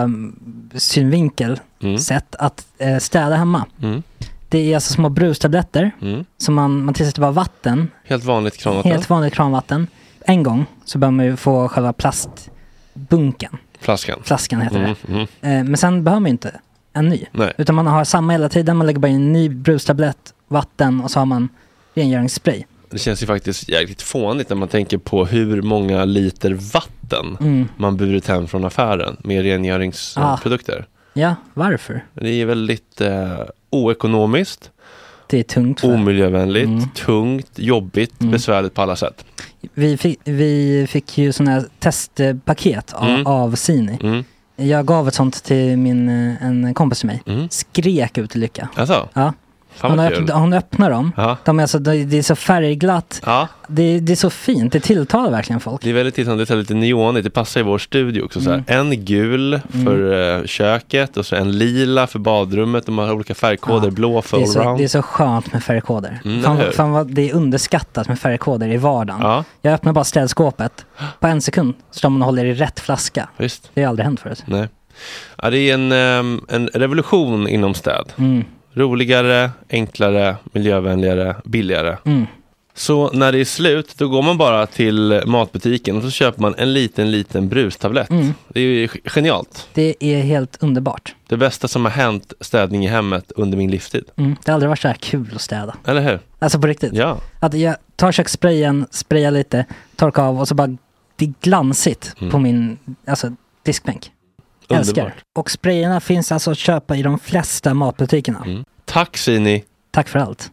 A: miljösynvinkel
B: Mm.
A: sätt att eh, städa hemma.
B: Mm.
A: Det är alltså små brustabletter
B: Mm.
A: som man, man tillsätter bara vatten,
B: Helt vanligt kranvatten.
A: helt vanligt kranvatten. En gång så bör man ju få själva plastbunken.
B: Flaskan.
A: Flaskan heter
B: Mm.
A: det.
B: Mm.
A: Eh, men sen behöver man ju inte en ny.
B: Nej.
A: Utan man har samma hela tiden, man lägger bara in en ny brustablett, vatten och så har man rengöringsspray.
B: Det känns ju faktiskt jäkligt fånigt när man tänker på hur många liter vatten
A: Mm.
B: man burit hem från affären med
A: Ah.
B: rengöringsprodukter.
A: Ja, varför?
B: Det är väldigt eh, oekonomiskt,
A: Det är tungt. För.
B: omiljövänligt,
A: Mm.
B: tungt, jobbigt,
A: Mm.
B: besvärligt på alla sätt.
A: Vi fick, vi fick ju sådana här testpaket av,
B: Mm.
A: av Sini.
B: Mm.
A: Jag gav ett sånt till min, eh, en kompis till mig.
B: Mm.
A: Skrek ut i lycka.
B: Alltså?
A: Ja.
B: Fan
A: Hon,
B: vad
A: öppnar,
B: kul.
A: hon öppnar dem.
B: Ja.
A: De är alltså, det det är så färgglatt.
B: Ja.
A: Det, det är så fint. Det tilltalar verkligen folk.
B: Det är väldigt tilltalande, det är lite neonigt, det passar i vår studio också. Så här. En gul för eh, köket och så en lila för badrummet. De har olika färgkoder,
A: Ja.
B: blå för
A: Det är, så,
B: allround.
A: det är så skönt med färgkoder.
B: Mm,
A: fan,
B: eller hur?
A: fan vad det är underskattat med färgkoder i vardagen.
B: Ja.
A: Jag öppnar bara städskåpet. På en sekund står man och håller i rätt flaska.
B: Visst.
A: Det har aldrig hänt förut.
B: Nej. Ja, det är en, ehm, en revolution inom städ.
A: Mm.
B: Roligare, enklare, miljövänligare, billigare.
A: Mm.
B: Så när det är slut, då går man bara till matbutiken och så köper man en liten, liten brustablett.
A: Mm.
B: Det är ju genialt.
A: Det är helt underbart.
B: Det bästa som har hänt städning i hemmet under min livstid.
A: Mm. Det har aldrig varit så här kul att städa.
B: Eller hur?
A: Alltså på riktigt.
B: Ja.
A: Att jag tar kökssprayen, sprayar lite, torkar av och så bara det är glansigt
B: Mm.
A: på min alltså, diskbänk. Älskar.
B: Underbart.
A: Och sprayerna finns alltså att köpa i de flesta matbutikerna.
B: Mm. Tack Sini.
A: Tack för allt.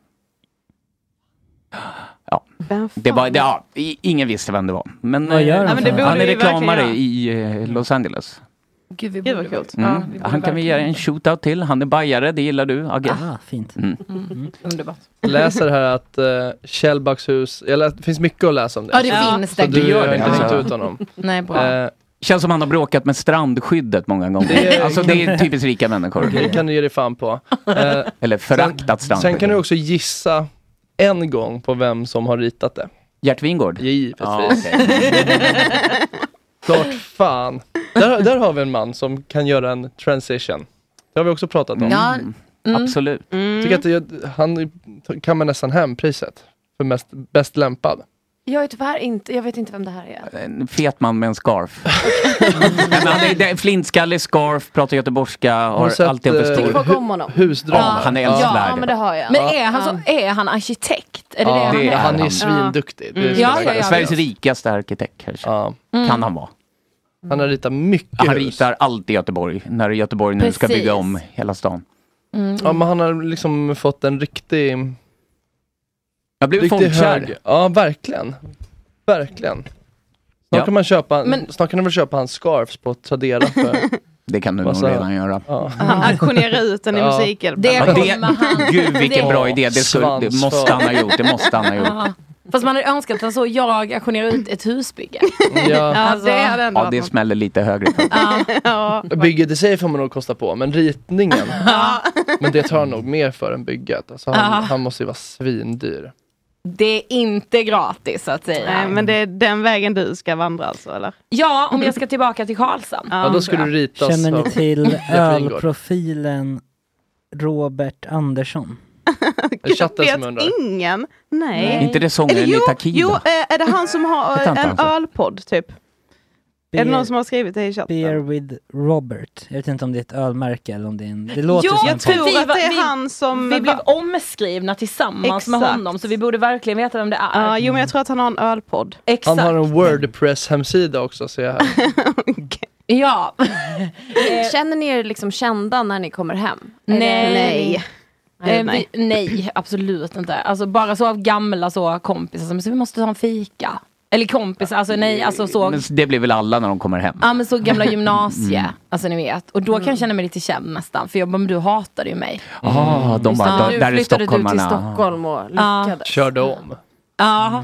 I: Ja. Det var, det, ja, i- ingen visste vem det var. Men,
A: Vad gör
I: eh,
A: han? Nej, men det borde
I: han är
J: vi
I: reklamare
J: verkligen
I: i eh, Los Angeles.
M: Gud, vi
J: Gud
M: borde
J: vad coolt.
I: Mm.
J: Ja, vi borde
I: Han kan vi ge
J: verkligen-
I: en shootout till. Han är bajare, det gillar du, Agge.
A: Ah, fint.
I: Mm.
M: Mm. Underbart.
G: Jag läser här att uh, Kjellbacks hus, jag lä- det finns mycket att läsa om det.
M: Ja, det
J: Ja.
M: finns
G: Så
M: det.
G: du
I: gör
G: har
I: det,
G: inte
I: alltså.
G: hängt ut honom.
M: Nej, bra.
G: Eh,
I: Känns som han har bråkat med strandskyddet många gånger.
G: Det-
I: Alltså det är typiskt rika människor.
G: det kan du ge dig fan på. Eh,
I: Eller föraktat
G: sen
I: strandskydd.
G: kan du också gissa en gång på vem som har ritat det.
I: Gert Wingård?
G: Givetvis.
I: Ja, okej.
G: Klart fan. Där, där har vi en man som kan göra en transition. Det har vi också pratat om.
M: Ja. Mm.
I: Absolut.
G: Tycker att det, han kan man nästan hem priset för mest, bäst lämpad.
J: Jag är tyvärr inte, jag vet inte vem det här är.
I: En fet man med en scarf. Nej, men han är, det är flintskallig scarf, pratar göteborgska, har
G: sett,
I: alltid en för
G: eh,
J: Tycker
I: stor.
J: folk om honom?
G: Husdrama.
I: Ja, han är
J: Ja,
I: älskvärd.
J: men det har jag.
M: Men
J: Ja.
M: är han, så, är han arkitekt? Är det
J: Ja,
M: det han
I: det
M: är?
I: är
G: Han är ju
I: han.
G: svinduktig. Det
J: Mm.
G: ska
M: Ja,
G: jag
M: ja,
G: säga.
M: ja.
I: Sveriges rikaste arkitekt kanske.
G: Ja.
I: Kan han vara.
G: Han har ritat mycket
I: Han
G: hus.
I: ritar allt i Göteborg. När Göteborg nu ska
M: Precis.
I: bygga om hela stan.
M: Mm.
G: Ja, men han har liksom fått en riktig...
I: Jag blev
G: riktigt
I: folkkär.
G: hög. Ja, verkligen. Verkligen. Snart
I: Ja.
G: kan man köpa,
M: Men-
G: snart kan man väl köpa hans scarfs på Tradera för...
I: Det kan du nog
G: Massa-
I: redan göra.
G: Ja.
L: Auktionera ut den i
G: Ja.
L: musikhjälpen.
M: Det
I: Ja,
M: kommer han.
I: Gud vilken
M: Det-
I: bra idé. Det, skulle, det måste han ha gjort. Det måste han ha gjort.
M: Ja. Fast man hade önskat att så jag auktionerar ut ett husbygge.
G: Ja.
M: Alltså,
L: det hade ändå
I: Ja,
L: varit
I: det
L: något.
I: smäller lite högre.
M: ja.
L: Ja.
G: Bygget i sig får man nog kosta på, men ritningen, men det tar han nog mer för än bygget. Alltså han,
M: Ja.
G: han måste ju vara svindyr.
M: Det är inte gratis så att säga.
L: Nej, men det är den vägen du ska vandra alltså, eller?
M: Ja, om jag ska tillbaka till Karlshamn.
G: Ja, då skulle du ritas
A: Känner
G: av
A: ni till
G: Jeppe Wingård.
A: ölprofilen Robert Andersson?
G: Det är chatten som
L: Vet
G: undrar.
L: ingen? Nej.
I: Är inte det sångaren
L: Eller
I: i
L: jo,
I: Takida?
L: jo, eh, är det han som har
I: Vet
L: eh,
I: inte
L: en
I: alltså.
L: ölpodd typ? Är det någon som har skrivit det i chatten?
A: Beer with Robert. Jag vet inte om det är ett ölmärke eller om det är en... Det låter
M: Jo,
A: som
L: Jag
A: en
L: tror
M: vi
L: att det är
M: var- vi-
L: han som...
M: Vi blev omskrivna tillsammans med
L: Exakt.
M: honom, så vi borde verkligen veta vem det är.
L: Ja, jo, men jag tror att han har en ölpodd.
M: Exakt.
G: Han har en Wordpress-hemsida också, ser jag här.
M: Ja.
J: Känner ni er liksom kända när ni kommer hem?
M: Nej.
L: Nej.
M: Eh,
L: Nej.
M: vi, nej, absolut inte. Alltså bara så av gamla så kompisar som så vi måste ta en fika. Eller kompisar, alltså nej, alltså så.
I: Men det blir väl alla när de kommer hem.
M: Ja men så gamla gymnasie, alltså ni vet. Och då kan jag känna mig lite känd nästan. För jag bara, men du hatade ju mig.
I: Ah, de bara,
J: Ja,
I: där,
J: nu
I: där är
J: flyttade du till
I: stockholmarna.
J: Stockholm och
M: Ja.
J: lyckades.
G: Körde om.
M: Ja,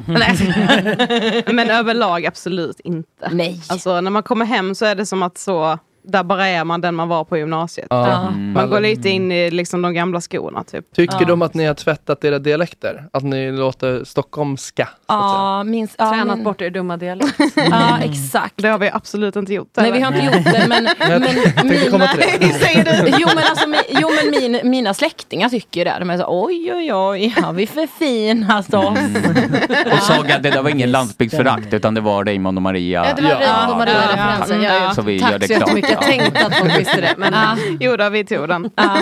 M: nej.
L: Men överlag absolut inte.
M: Nej.
L: Alltså när man kommer hem så är det som att så... Där bara är man den man var på gymnasiet.
G: Ja.
I: Mm.
L: Man går lite in i liksom de gamla skorna typ.
G: Tycker
M: Ja.
G: de att ni har tvättat era dialekter? Att ni låter stockholmska? Så att säga?
M: Ja, minns, ja,
J: Tränat
M: min,
J: bort er dumma dialekt.
M: ja, exakt.
L: Det har vi absolut inte gjort.
M: Nej, vi har inte gjort det, men, men
G: tänkte komma till det.
L: Säger du?
M: Jo men alltså, mi- jo, men min, mina släktingar tycker ju det. De är så, oj oj oj, ja, vi förfinat oss.
I: Och Saga, det där var ingen landsbygdsförakt utan det var Raymond och Maria.
J: Ja, det var
G: Ja.
J: Raymond och Maria-referensen.
M: Ja.
J: Ja,
I: Så vi
J: tack
I: gör det
J: så jättemycket.
I: klart.
J: Jag tänkte att folk visste det. Men
M: Ja.
L: Jo då, vi tog den.
M: Ja.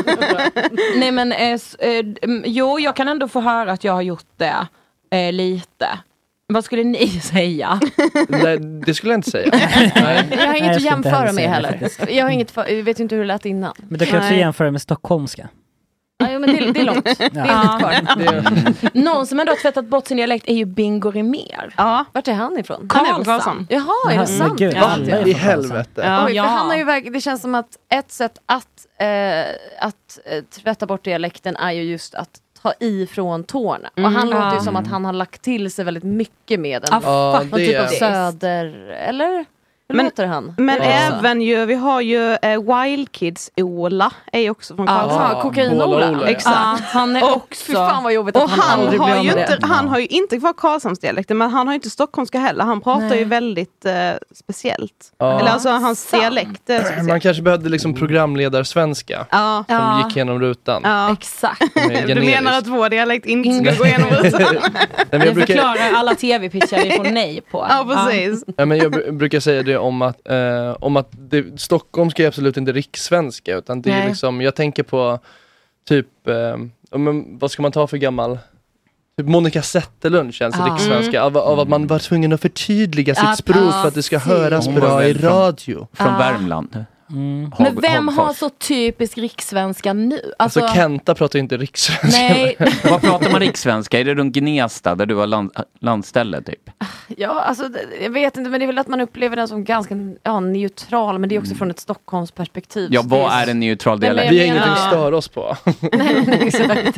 M: Nej men, eh, s- eh, m- jo jag kan ändå få höra att jag har gjort det eh, lite. Vad skulle ni säga?
G: Nej, det skulle jag inte säga. Nej.
J: jag har
A: Nej,
J: inget
A: jag
J: att
A: ska inte
J: jämföra
A: heller
J: med
A: säga det
J: heller.
A: faktiskt.
J: Jag har inget för, jag vet ju inte hur det lät innan.
A: Men du kan också
L: Nej.
A: jämföra med stockholmska.
J: Ja, jo, men det, det är långt. Det är
M: Ja.
J: lite kvar.
G: Det,
M: Någon som ändå har tvättat bort sin dialekt är ju Bingo Rimér.
L: Ja,
J: Vart är han ifrån?
L: han är på
M: Karlshamn.
L: Karlshamn.
J: Jaha, är
A: Men
J: det sant?
A: gud,
J: Ja.
A: alla är
G: I
A: från
G: helvete.
L: Ja.
J: Oj,
M: Ja.
J: för han har ju verk- det känns som att ett sätt att, eh, att eh, tvätta bort dialekten är ju just att ta i från tårna. Och han låter ju
M: Ja.
J: som att han har lagt till sig väldigt mycket med
M: Ja,
J: en
G: Ja,
J: någon
G: det
J: typ av
G: är...
J: söder, eller? Hur
L: Men-
J: låter han?
L: Men
J: Ja.
L: även ju, vi har ju eh, Wild Kids Ola, är ju också från
M: Ja.
L: Karlshamn.
J: Ja, kokain-Ola.
G: Båla-Ola, ja.
L: Exakt.
M: Ja, han är
L: Och
M: också...
J: Fy fan vad jobbigt
L: Och
J: att han,
L: han
J: aldrig
L: har,
J: blir av
L: ju
J: med
L: inte,
J: det.
L: han har ju inte kvar Karlshamnsdialekten, men han har ju inte stockholmska heller. Han pratar
M: Nej.
L: ju väldigt eh, speciellt.
G: Ja.
L: Eller alltså hans
M: Sant.
L: dialekt är speciell.
G: Man kanske behövde liksom programledarsvenska
L: Ja.
G: som
M: Ja.
G: gick genom rutan.
L: Ja.
M: Exakt.
G: Med
L: Du
G: generiskt.
L: menar att vår dialekt inte
M: Mm.
L: skulle gå igenom rutan?
G: Nej, men
M: Det
G: jag, brukar,
M: förklarar alla tv-pitchar vi får nej på.
L: Ja, precis.
G: ja, men jag br- brukar säga det om att, eh, om att det, stockholmska är absolut inte rikssvenska, utan det är
M: Nej.
G: liksom, jag tänker på typ, eh, ja, men, vad ska man ta för gammal? Typ Monica Zetterlund känns
M: Ja.
G: rikssvenska, av, av att man var tvungen att förtydliga sitt
M: Ja,
G: språk för att det ska
M: precis.
G: höras
I: Hon var
G: bra i
I: väl från-
G: radio.
I: Från
M: Ah.
I: Värmland.
A: Mm.
I: Hag-
M: Men vem har
I: Hagfors.
M: så typisk rikssvenska nu?
G: Alltså, Kenta pratar ju inte rikssvenska.
M: nej,
I: Vad pratar man rikssvenska? Är det runt Gnesta där du har land, landställe typ?
J: Ja, alltså, det- jag vet inte, men det är väl att man upplever den som ganska ja, neutral, men det är också från ett Stockholmsperspektiv.
I: Ja,
J: Så det
I: vad
J: är
I: är en neutral
J: Nej, men
I: dialekt?
J: jag
G: Vi har
J: menar-
G: ingenting att störa oss på.
J: Nej, men exakt,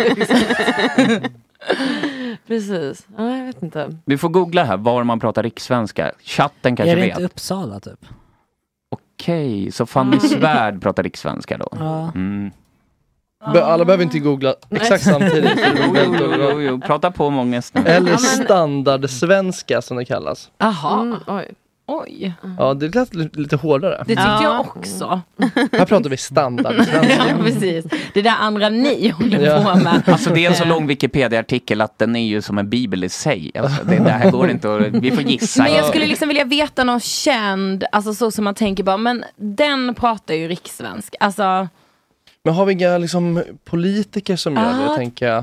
J: exakt. Precis. Ja, jag vet inte.
I: Vi får googla här var man pratar rikssvenska. Chatten kanske
A: Är det
I: vet.
A: inte Uppsala typ?
I: Okej, så Fanny Svärd pratar rikssvenska då?
A: Ja.
I: Mm.
G: Be- Alla behöver inte googla exakt samtidigt. för det
I: Jo,
G: blir
I: jo,
G: väldigt
I: jo,
G: dåligt.
I: jo, prata på många nu.
G: Eller standardsvenska som det kallas.
M: Jaha,
J: Mm, oj.
M: oj.
G: Ja, det lät li- lite hårdare.
M: Det tyckte
L: Ja.
M: jag också.
G: Här pratar vi standardsvenska.
M: Ja, precis. Det där andra ni håller
G: Ja.
M: på med.
I: Alltså det är en så lång Wikipedia-artikel att den är ju som en bibel i sig. Alltså, det, det här går inte att, vi får gissa.
M: Men jag skulle liksom vilja veta någon känd, alltså så som man tänker bara, men den pratar ju rikssvenska. Alltså,
G: Men har vi inga liksom, politiker som gör det,
M: Ah.
G: tänker jag?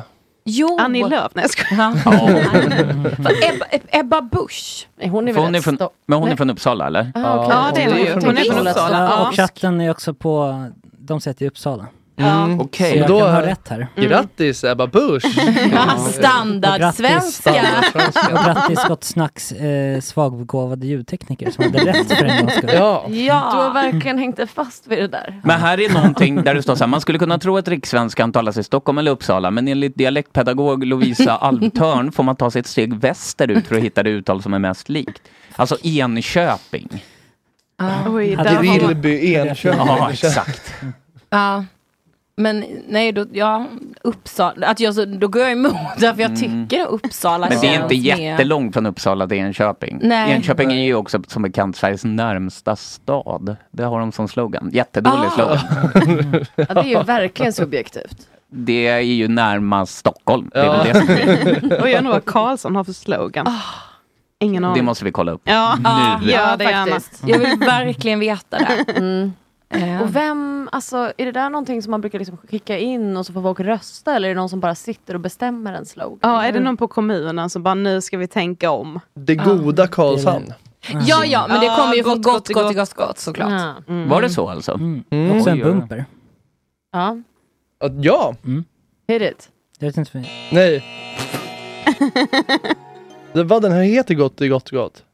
M: Jo.
L: Annie Lööf, nej jag skojar.
M: Ebba, Ebba Busch.
J: Hon är
I: För
J: väl
I: hon är från,
J: sto-
I: men hon är från Uppsala, eller?
L: Ah, okay. Ja, det är hon ju. Hon är från Uppsala.
A: Ja,
L: Ja.
A: och chatten är också på, de sätter i Uppsala.
G: Mm.
A: Så
G: Okej.
A: jag
G: Då
A: kan ha rätt här.
G: Grattis Ebba Busch.
M: Ja, standard svenska.
A: Och grattis Gott Snacks eh, svagbegåvade ljudtekniker som hade rätt för en gång skull.
G: Ja.
J: Ja. Du har verkligen hängt dig fast vid det där.
I: Men här är någonting där det står så här, man skulle kunna tro att rikssvenskan talas i Stockholm eller Uppsala, men enligt dialektpedagog Lovisa Alvtörn får man ta sig ett steg västerut för att hitta det uttal som är mest likt. Alltså Enköping.
M: Ah.
L: Oj,
G: Hade Rillby, Enköping.
I: Ja, exakt.
M: Ja. Men nej, då, ja, Uppsala, att jag, så, då går jag emot därför jag tycker Uppsala
I: Men det är
M: känns
I: inte
M: mer-
I: jättelångt från Uppsala till Enköping.
M: Nej.
I: Enköping är ju också som bekant Sveriges närmsta stad. Det har de som slogan. Jättedålig
J: Ah.
I: slogan.
J: Ja, det är ju verkligen subjektivt.
I: Det är ju närmast Stockholm. Det är
L: Ja.
I: väl det som är.
L: Och jag undrar vad Karlsson har för slogan. Ingen aning.
I: Det måste vi kolla upp.
L: Ja,
J: Ja,
I: nu.
L: gör det gärna.
J: faktiskt.
M: Jag vill verkligen veta det.
J: Mm.
M: Eh.
J: Och vem, alltså är det där någonting som man brukar liksom skicka in och så får folk rösta, eller är det någon som bara sitter och bestämmer en slogan?
L: Ja, är det någon på kommunen som bara, nu ska vi tänka om?
G: Det goda Karlshamn.
M: Ja, ja, men det
L: Ja,
M: kommer ju från
L: gott,
M: gott,
L: gott,
M: gott,
L: gott,
M: gott, gott, såklart.
J: Ja.
L: Mm.
I: Var det så alltså?
A: Mm.
G: Mm.
A: Också en
I: Oj, oj, oj.
A: bumper.
J: Ja,
G: Ja,
J: hit it.
A: Jag vet inte för...
G: nej. Det var den här heter gott i gott gott.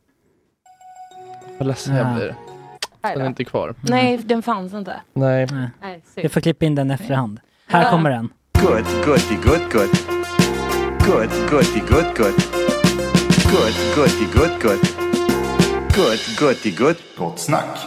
G: Vad ledsen jag
A: Ja.
G: blir. Den är inte kvar.
M: Nej, den fanns inte.
G: Nej.
A: Nej.
J: Nej,
A: Jag får klippa in den efterhand. Här kommer den.
Q: Good, goody, good, good. Good, goody, good, good. Good, goody, good, good. Good, goody, good. Gott snack.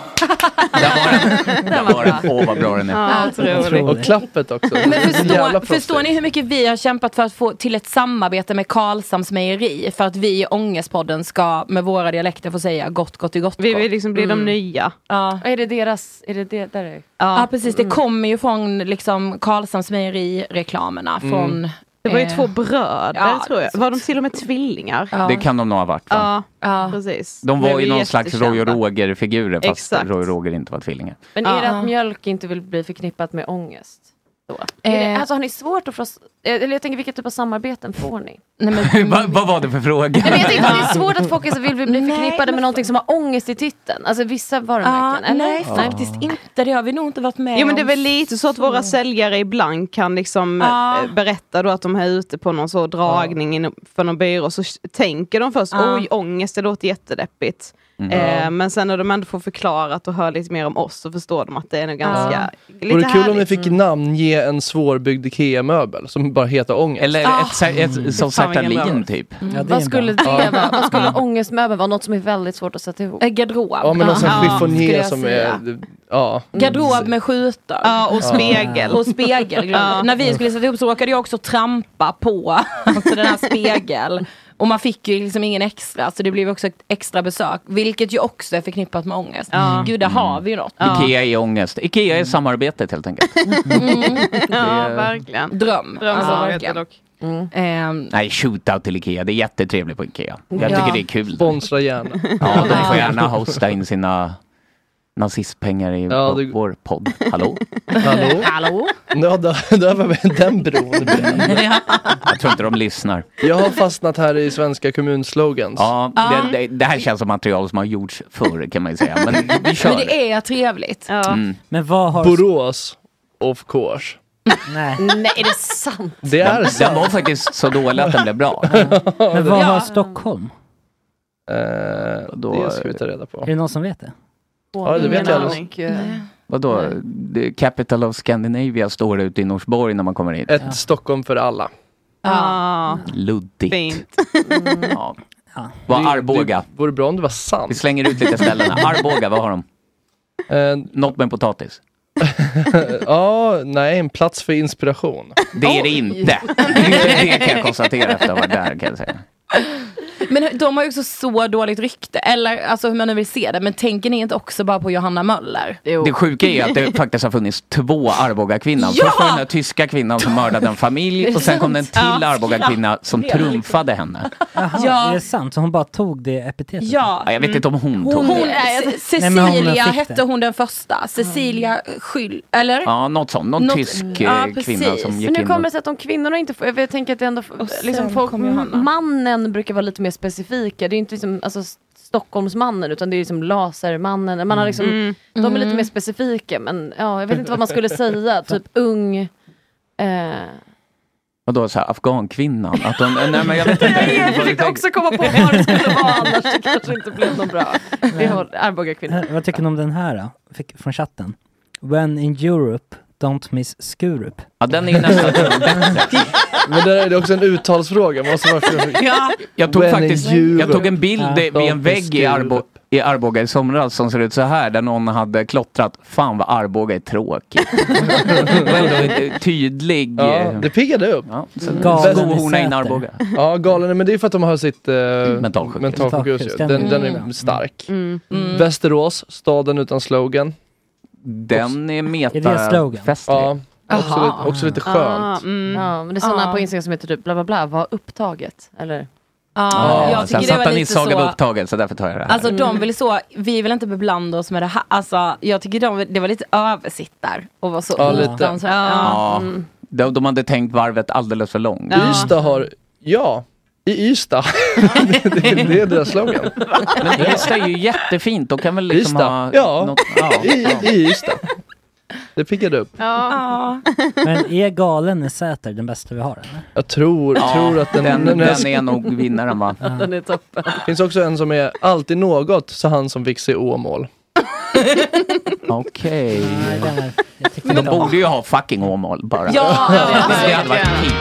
I: Där var den. Åh, vad bra den är.
L: Ja, otroligt.
G: Och klappet också.
M: Men
G: Jävla
M: förstår,
G: proffsigt.
M: förstår ni hur mycket vi har kämpat för att få till ett samarbete med Karlshamns mejeri för att vi i Ångestpodden ska med våra dialekter få säga gott, gott, gott,
L: Vi
M: gott.
L: vill liksom bli de nya.
M: Ja.
J: Är det deras, är det det där är?
M: Ja, precis. Det kommer ju från liksom Karlshamns mejeri-reklamerna. Från,
L: Det var ju
M: eh,
L: två bröder,
M: ja,
L: tror jag. Var de till och med tvillingar?
M: Ja.
I: Det kan de nog ha varit. Va?
L: Ja,
M: Ja.
L: precis.
I: De
L: Blev
I: var ju
L: vi
I: någon slags Roy och
L: jättekända.
I: Roger-figurer, fast
L: Exakt.
I: Roy och Roger inte var tvillingar.
J: Men är det
M: Ja.
J: att mjölk inte vill bli förknippat med ångest? Då?
M: Eh.
J: Är det, alltså har ni svårt att få, eller jag tänker vilka typ av samarbeten får ni?
M: Nej, men,
I: Va, vad var det för fråga?
J: Nej, men jag tänkte att det är svårt att folk vill bli
M: Nej,
J: förknippade
M: men-
J: med någonting som har ångest i titeln. Alltså vissa
M: ja,
J: varumärken, eller?
M: nej, faktiskt inte. Det har vi nog inte varit med
L: Jo, men det är
M: om.
L: väl lite så att våra säljare ibland kan liksom
M: Ja.
L: eh, berätta då att de är ute på någon så dragning in för någon byrå, så tänker de först,
M: Ja.
L: oj, ångest, det låter jättedeppigt.
I: Mm.
L: Eh, men sen när de ändå får förklarat och hör lite mer om oss, så förstår de att det är nog ganska lite
G: Vore det kul om ni
L: härligt.
G: fick namnge en svårbyggd IKEA-möbel som bara heter ångest.
I: Eller
M: Ah.
I: ett, ett, ett som
L: Fan, vilken
I: Sertalin
L: bra.
I: typ.
A: Ja, det är
J: Vad
A: en
J: skulle
A: bra.
J: det vara? Vad skulle ångestmöbeln vara? Något som är väldigt svårt att sätta ihop.
M: Eh, Garderob.
G: Ja, men någon sån
M: Ja,
G: här
M: skulle
G: chiffonier
M: jag
G: som
M: säga.
G: är... Ja.
M: Garderob med skjutor.
L: Ja, och spegel.
M: Och spegel.
L: Ja.
M: När vi skulle sätta ihop så råkade jag också trampa på alltså den här spegel. Och man fick ju liksom ingen extra, så det blev också ett extra besök. Vilket ju också är förknippat med ångest.
L: Ja.
M: Gud, där har vi ju något.
I: Ikea är ångest. Ikea är samarbetet helt enkelt.
L: Ja,
I: Det-
L: verkligen.
M: Dröm. Alltså,
L: Drömsamarbete
M: verkligen.
L: dock.
M: Ehm,
I: Nej, shootout till Ikea. Det är jättetrevligt på Ikea. Jag
M: Ja.
I: tycker det är kul.
G: Sponsra gärna.
I: Ja, de får gärna hosta in sina nazistpengar i
G: Ja, det-
I: vår podd. Hallå?
G: Hallå?
M: Hallå?
G: Ja, där, där var vi den bron.
I: Jag tror inte de lyssnar.
G: Jag har fastnat här i svenska kommunslogans.
I: Ja, det, det, det här känns som material som har gjorts förr kan man ju säga. Men vi kör.
M: Men det är trevligt.
L: Ja.
I: Mm.
A: Men vad har...
G: Borås, of course.
A: Nej.
J: Nej, är det sant?
G: Det är
I: Den, den
G: sant.
I: var faktiskt så dålig att den blev bra.
A: Men vad
M: Ja.
A: har Stockholm?
G: Eh,
I: Då-
G: det ska vi ta reda på.
A: Är det någon som vet det?
G: Ja, det vet jag alldeles.
J: Och, eh,
I: Vadå? The capital of Scandinavia står det ute i Norsborg när man kommer hit.
G: Ett Stockholm för alla.
L: Ja,
I: Luddigt.
L: fint.
I: Ja.
A: Ja.
I: Vad
G: Det-
I: Arboga?
G: Det vore bra om det var
I: Vi
G: sant.
I: slänger ut lite ställen. Arboga, vad har de?
G: Eh,
I: Något med potatis.
G: ja, nej, en plats för inspiration.
I: Det är det inte. Det kan jag konstatera efter att ha varit där kan jag säga.
M: Men de har ju också så dåligt rykte. Eller alltså hur man nu vill se det. Men tänker ni inte också bara på Johanna Möller?
I: Jo. Det sjuka är att det faktiskt har funnits två Arboga-kvinnor.
M: Ja!
I: Först var den där tyska kvinnan som mördade en familj. Och sen kom det en till
M: Ja.
I: Arboga-kvinna som trumfade henne.
A: Jaha,
M: Ja.
A: är det sant? Så hon bara tog det epitetet?
M: Ja.
I: Ja, jag vet inte om hon tog
M: Hon,
I: det.
M: nej,
A: Nej,
M: Cecilia
A: men hon fick
M: hette
A: det.
M: hon den första. Cecilia Skyll, eller?
I: Ja, något sånt. Någon
M: Något-
I: tysk
M: ja,
I: eh,
M: precis.
I: kvinna som
J: Men
I: gick
J: nu
I: in
J: kommer
I: och...
J: det sig att de kvinnorna inte får, jag tänker att det ändå liksom
M: sen
J: folk,
M: kom Johanna.
J: mannen brukar vara lite mer specifika. Det är inte liksom, alltså Stockholmsmannen, utan det är liksom lasermannen. Man har liksom,
L: Mm.
J: de är lite
M: Mm.
J: mer specifika, men ja, jag vet inte vad man skulle säga. Typ ung... Eh,
I: Och då så här, afghankvinnan. Att hon, nej men jag vet inte.
J: jag försökte också komma på vad det skulle vara, annars det kanske inte blir någon bra. Vi har Arboga-kvinnor.
A: Eh, Vad tycker ni om den här då? Fick från chatten. When in Europe, don't miss Skurup.
I: Ja, den är nästan bättre.
G: Men det är också en uttalsfråga. Man måste vara
I: Ja, jag tog
G: When
I: faktiskt
G: in Europe.
I: jag tog en bild
G: Ja.
I: vid en vägg i, Arbo, i Arboga i somras som ser ut så här, där någon hade klottrat. Fan vad Arboga är tråkigt. Det var ändå en tydlig...
G: Ja,
I: eh,
G: det piggade upp.
I: Ja, så
A: Galen i
I: skohorna in
A: Säter.
I: Arboga.
G: Ja, galen, men det är för att de har sitt eh,
I: Mentalsjukhus.
G: mentalsjukhus. ju. Den, den är
A: Mm.
G: stark.
J: Mm.
M: Mm.
G: Västerås, staden utan slogan.
I: Den är meta...
A: Är det slogan?
I: festlig.
G: Ja, också,
M: Aha.
G: lite, också lite
L: Ah,
G: skönt.
L: mm.
J: Ja, men det är sådana
M: Ja.
J: på Instagram som heter typ bla bla bla, var upptaget. Eller?
M: Ja,
I: Ja,
M: jag
I: sen
M: tycker det var
I: satt
M: lite
I: Nisse Haga var
M: så.
I: upptagen, så därför tar jag det här.
M: Alltså de vill så, vi vill inte beblanda oss med det här. Alltså jag tycker de, det var lite översittar och var så
G: Ja, lite.
M: fruktansvärt.
I: ja,
J: Mm.
I: de, de hade tänkt varvet alldeles för långt.
L: Ja.
G: Ystad har, ja, i Ystad. det, det, det är deras slogan.
I: Men Ystad är ju jättefint, de kan väl liksom
G: Ystad,
I: ha...
G: ja.
I: Något, ja.
G: I, i Ystad. Det piggade upp.
M: Ja.
A: Men är Galen i Säter den bästa vi har? Eller?
G: Jag tror,
I: Ja,
G: tror att den,
I: den,
G: den,
I: den
G: är,
I: är nog vinnaren, va?
J: Den är toppen.
G: det finns också en som är alltid något, så han som fick se Åmål.
I: Okej.
A: Nej, den är- jag tycker
I: Men de
A: inte om-
I: borde ju ha fucking Åmål bara.
M: Ja,
I: det, det hade varit fint.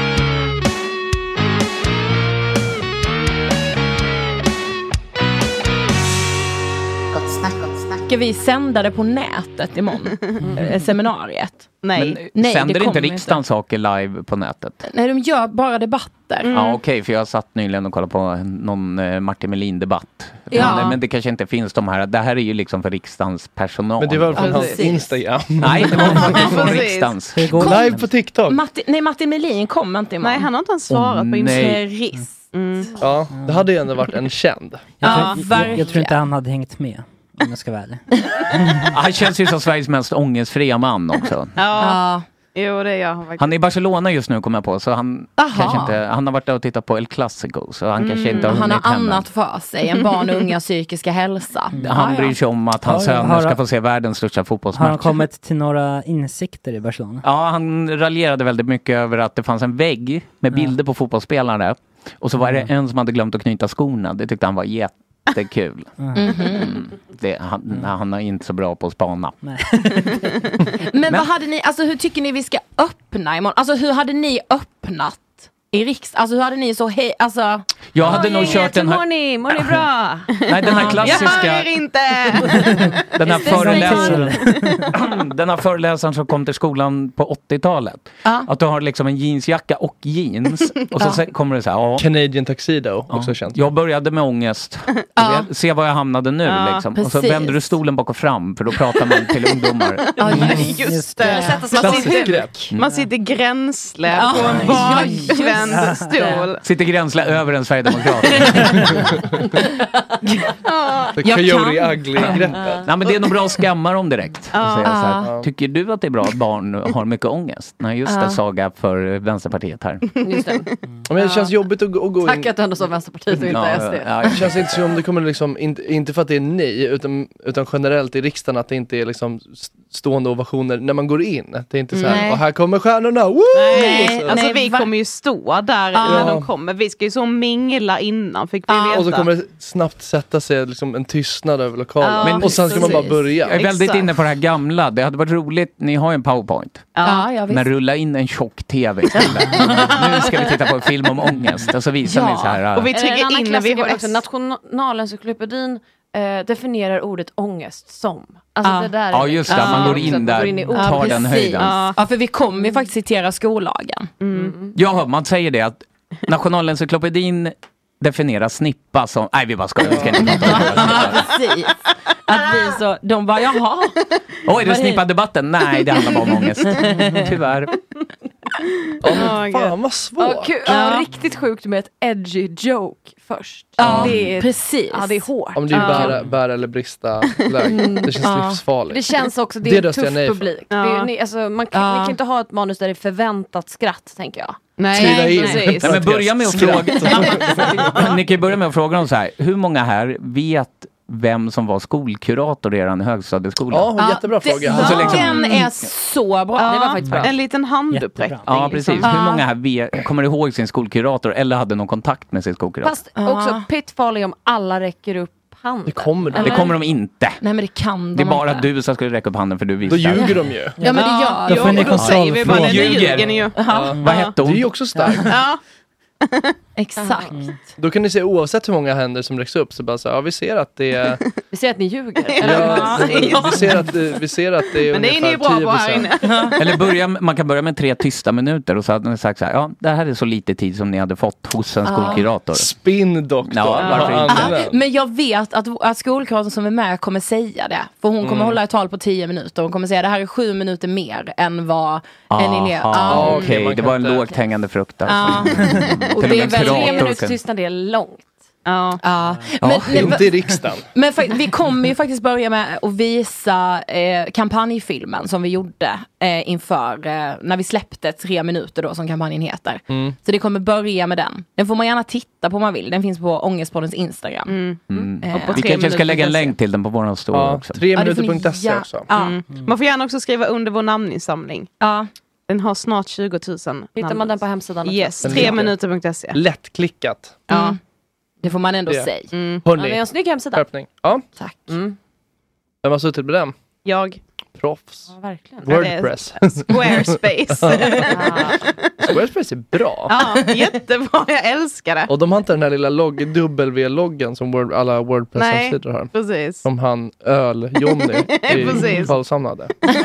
M: Ska vi sända det på nätet imorgon? Eh, Seminariet?
L: Nej.
I: Men
M: Nej,
I: sänder
M: det
I: inte
M: kommer
I: riksdagen saker live på nätet?
M: Nej, de gör bara debatter.
I: Ja, okej, för jag satt nyligen och kollade på någon eh, Martin Melin-debatt.
M: Ja.
I: Men, men det kanske inte finns de här. Det här är ju liksom för riksdagens personal.
G: Men det var från
M: Ja,
G: hans
M: precis.
G: Instagram.
I: Nej, det var faktiskt från
L: Precis.
I: riksdagens.
A: Hur går det?
G: Live på TikTok.
M: Martin, nej, Martin Melin kommer inte imorgon.
L: Nej, han har inte ens svarat
I: Åh,
L: på Instagram.
I: nej.
M: Trist.
G: Ja, det hade ju ändå varit en känd.
A: Jag,
M: Ja,
A: tror, jag, jag tror
M: verkligen.
A: inte han hade hängt med. Om jag ska vara ärlig.
I: Han känns ju som Sveriges mest ångestfria man också.
L: Ja,
M: Ja.
L: jo det gör han faktiskt.
I: Han är i Barcelona just nu, kommer jag på, så han
M: Aha.
I: kanske inte, han har varit där och tittat på El Clasico, så han kanske inte har
M: Han
I: hunnit
M: har
I: hem än.
M: annat för sig än barn och unga psykiska hälsa.
I: Han
M: Ja,
I: bryr
M: ja.
I: sig om att hans
A: Har-
I: söner
A: har-
I: ska få se världens största
A: Har han
I: fotbollsmatch.
A: kommit till några insikter i Barcelona?
I: Ja, han raljerade väldigt mycket över att det fanns en vägg med bilder på fotbollsspelare. Och så var det en som hade glömt att knyta skorna. Det tyckte han var jättekul. Mm. Det, han, han är inte så bra på att spana.
M: Men vad hade ni, alltså hur tycker ni vi ska öppna imorgon? Alltså hur hade ni öppnat i riks? Alltså hur hade ni så hej, alltså...
I: Jag hade nog kört den här...
J: Mår ni? Mår ni bra?
I: Nej, den här klassiska...
L: Jag hör er inte!
I: Den här,
M: Is this
I: föreläsaren, den här föreläsaren som kom till skolan på åttiotalet.
M: Ja.
I: Att du har liksom en jeansjacka och jeans. Och så
M: Ja.
I: sen kommer det så här, ja.
G: Canadian Tuxedo, också
I: Ja.
G: känt.
I: Jag började med ångest.
M: Ja.
I: Se var jag hamnade nu.
L: Ja,
I: liksom. Och så
M: precis.
I: vänder du stolen bak och fram. För då pratar man till ungdomar.
M: Ja,
A: Just
L: Just
A: det.
L: det.
J: Sätta sig
L: Man
G: Klassiskt
L: sitter,
G: grepp.
L: man sitter gränsle
M: Ja.
L: på en
M: Ja, just
L: bakvänd
M: det.
L: stol.
I: Sitter gränsle över en sverigedemokrat.
G: The
M: Jag
G: Coyote
M: kan-
G: Ugly-greppet.
I: Nej, men det är nog bra att skamma dem direkt. Och säga så här,
G: Ja.
I: tycker du att det är bra att barn har mycket ångest? Nej, just det,
M: Ja.
I: Saga för Vänsterpartiet här.
J: Just det.
G: Men det känns jobbigt att, gå- att gå in.
J: Tack att du ändå sa Vänsterpartiet och inte
I: Ja,
J: S D.
I: ja,
G: Det känns inte som om det kommer liksom, inte, inte för att det är ni, utan, utan generellt i riksdagen att det inte är liksom st- stående ovationer när man går in. Det är inte så här,
M: Nej.
G: och här kommer stjärnorna, woo!
L: Nej,
G: Och så-
L: alltså
M: Nej,
L: vi
M: va-
L: kommer ju stå där
M: Ja.
L: när de kommer. Vi ska ju så mingla innan, fick vi
M: Ja.
L: veta.
G: Och så kommer det snabbt sätta sig liksom en tystnad över lokalen.
L: Ja,
G: Men, och sen ska man bara
L: precis.
G: börja.
I: Jag är väldigt
L: Exakt.
I: inne på det här gamla. Det hade varit roligt, ni har ju en powerpoint.
M: Ja, ja, visst.
I: Men rulla in en tjock tv istället. Nu ska vi titta på en film om ångest. Och så visar
M: Ja.
I: ni så här.
L: Och vi
J: En
L: trycker
J: annan
L: in när vi
J: klassiker
L: har
J: också, Nationalencyklopedin eh, definierar ordet ångest som. Alltså
M: Ja.
J: det där är
I: Ja, just det. Man
J: Ja.
I: går in där,
J: i
I: tar
J: ord.
I: den
M: precis.
I: höjden.
L: Ja.
M: Ja, för vi kommer ju faktiskt citera skollagen.
I: Ja, man säger det att Nationalencyklopedin definiera snippa som... Nej, vi bara skojar. Vi ska inte prata om
M: Ja, precis. Att vi så, de bara, jaha.
I: Oj, det snippa debatten? Nej, det handlar bara om ångest. Tyvärr.
G: Ja, men fan vad svårt.
J: Ja, kul. Ja, riktigt sjukt med ett edgy joke först.
M: Ja,
J: det är,
M: precis.
J: Ja, det är hårt.
G: Om det är bära, bära eller brista läge. Det känns
J: Ja.
G: livsfarligt.
J: Det känns också, det,
G: Det
J: är en
G: röstar jag
J: tuff
G: nej för.
J: publik.
L: Ja.
J: Det är, ni, alltså, man kan,
M: Ja.
J: ni kan inte ha ett manus där det är förväntat skratt, tänker jag.
L: Nej,
G: in.
L: precis.
I: Nej, men börja med att fråga. Ni kan ju börja med att fråga dem så här. Hur många här vet vem som var skolkurator i er högstadieskola?
G: Ja, jättebra
M: det,
G: fråga.
I: Alltså, liksom-
M: Den är så bra.
L: Ja,
M: det var faktiskt bra.
L: En liten handuppräckning.
I: Ja, precis.
L: liksom.
I: Hur många här vet, kommer ihåg sin skolkurator eller hade någon kontakt med sin skolkurator?
J: Fast också pitfall är om alla räcker upp handen.
G: Det kommer de.
I: Det kommer de inte.
M: Nej, men det kan
I: Det är
M: de
I: bara
M: inte.
I: du som skulle räcka upp handen för du
G: Då
I: visste.
G: ljuger de ju.
M: Ja, men det gör
A: Då får ni
L: Ja, då säger vi bara,
A: kontrollfråga.
L: nej, nu
I: Ljuger.
L: ljuger ni ju.
I: Ja. Vad hette
G: Det är
I: hon?
G: ju också starkt.
L: Ja.
M: Exakt.
G: Då kan ni se oavsett hur många händer som räcks upp så bara så här, ja vi ser att det är
J: Vi ser att ni ljuger.
G: ja, vi ser att det, vi ser att det är
L: Men det är ni ju
G: ungefär
L: bra
G: tio
L: på här
G: procent.
L: inne.
I: Eller börja, man kan börja med tre tysta minuter och så hade ni sagt så här, ja det här är så lite tid som ni hade fått hos en skolkurator.
G: Spin doktor.
I: Ja, varför
G: Vad
I: inte?
G: använd?
M: Men jag vet att, att skolkuratorn som är med kommer säga det. För hon kommer
G: Mm.
M: hålla ett tal på tio minuter. Hon kommer säga det här är sju minuter mer än vad en elev...
I: Aha,
M: Ja.
I: okej,
G: Okej, man
I: det
G: kan
I: var en
G: inte-
I: lågt hängande frukt alltså.
M: Ja.
J: Och
I: Till
J: det är
I: och med
J: väl tre
I: kurator
J: minuters
I: kan-
J: tystnad, det är långt.
L: Ja.
M: Ja.
I: Ja,
M: Men,
G: Det är inte i riksdagen.
M: men fa- vi kommer ju faktiskt börja med att visa eh, kampanjfilmen som vi gjorde eh, inför eh, när vi släppte tre minuter då som kampanjen heter.
G: Mm.
M: Så det kommer börja med den. Den får man gärna titta på om man vill. Den finns på Ångestpoddens Instagram.
I: Mm.
M: Eh,
L: på
I: Vi
L: tre
I: kanske ska lägga en
L: minuter
I: länk till den på vår story
G: Ja,
I: också.
G: tre
M: Ja, det
G: minuter
M: får ni
G: punkt se
M: gär-
G: också.
M: Ja.
L: Mm. Man får gärna också skriva under vår namninsamling.
M: Ja.
L: Den har snart tjugo tusen.
J: Hittar man den på hemsidan också?
L: Yes,
G: Den
L: tre
G: ligger.
L: minuter punkt se.
G: Lättklickat.
L: Ja.
M: Det får man ändå
G: Det.
M: säga.
L: Mm.
J: Ja,
G: Hörrni,
J: det är en snygg hemsida.
G: skärpning. Ja,
M: Tack.
J: Mm.
G: vem har suttit på den?
L: Jag.
G: Proffs.
J: Ja, verkligen.
G: Wordpress.
L: Squarespace.
G: Squarespace är bra.
L: Ja, jättebra. Jag älskar det.
G: Och de har inte den här lilla logg, W-loggan som Word, alla Wordpress-hemsidor har.
L: Precis.
G: Som han öl-Johnny i
L: Precis.
G: Karlshamn hade.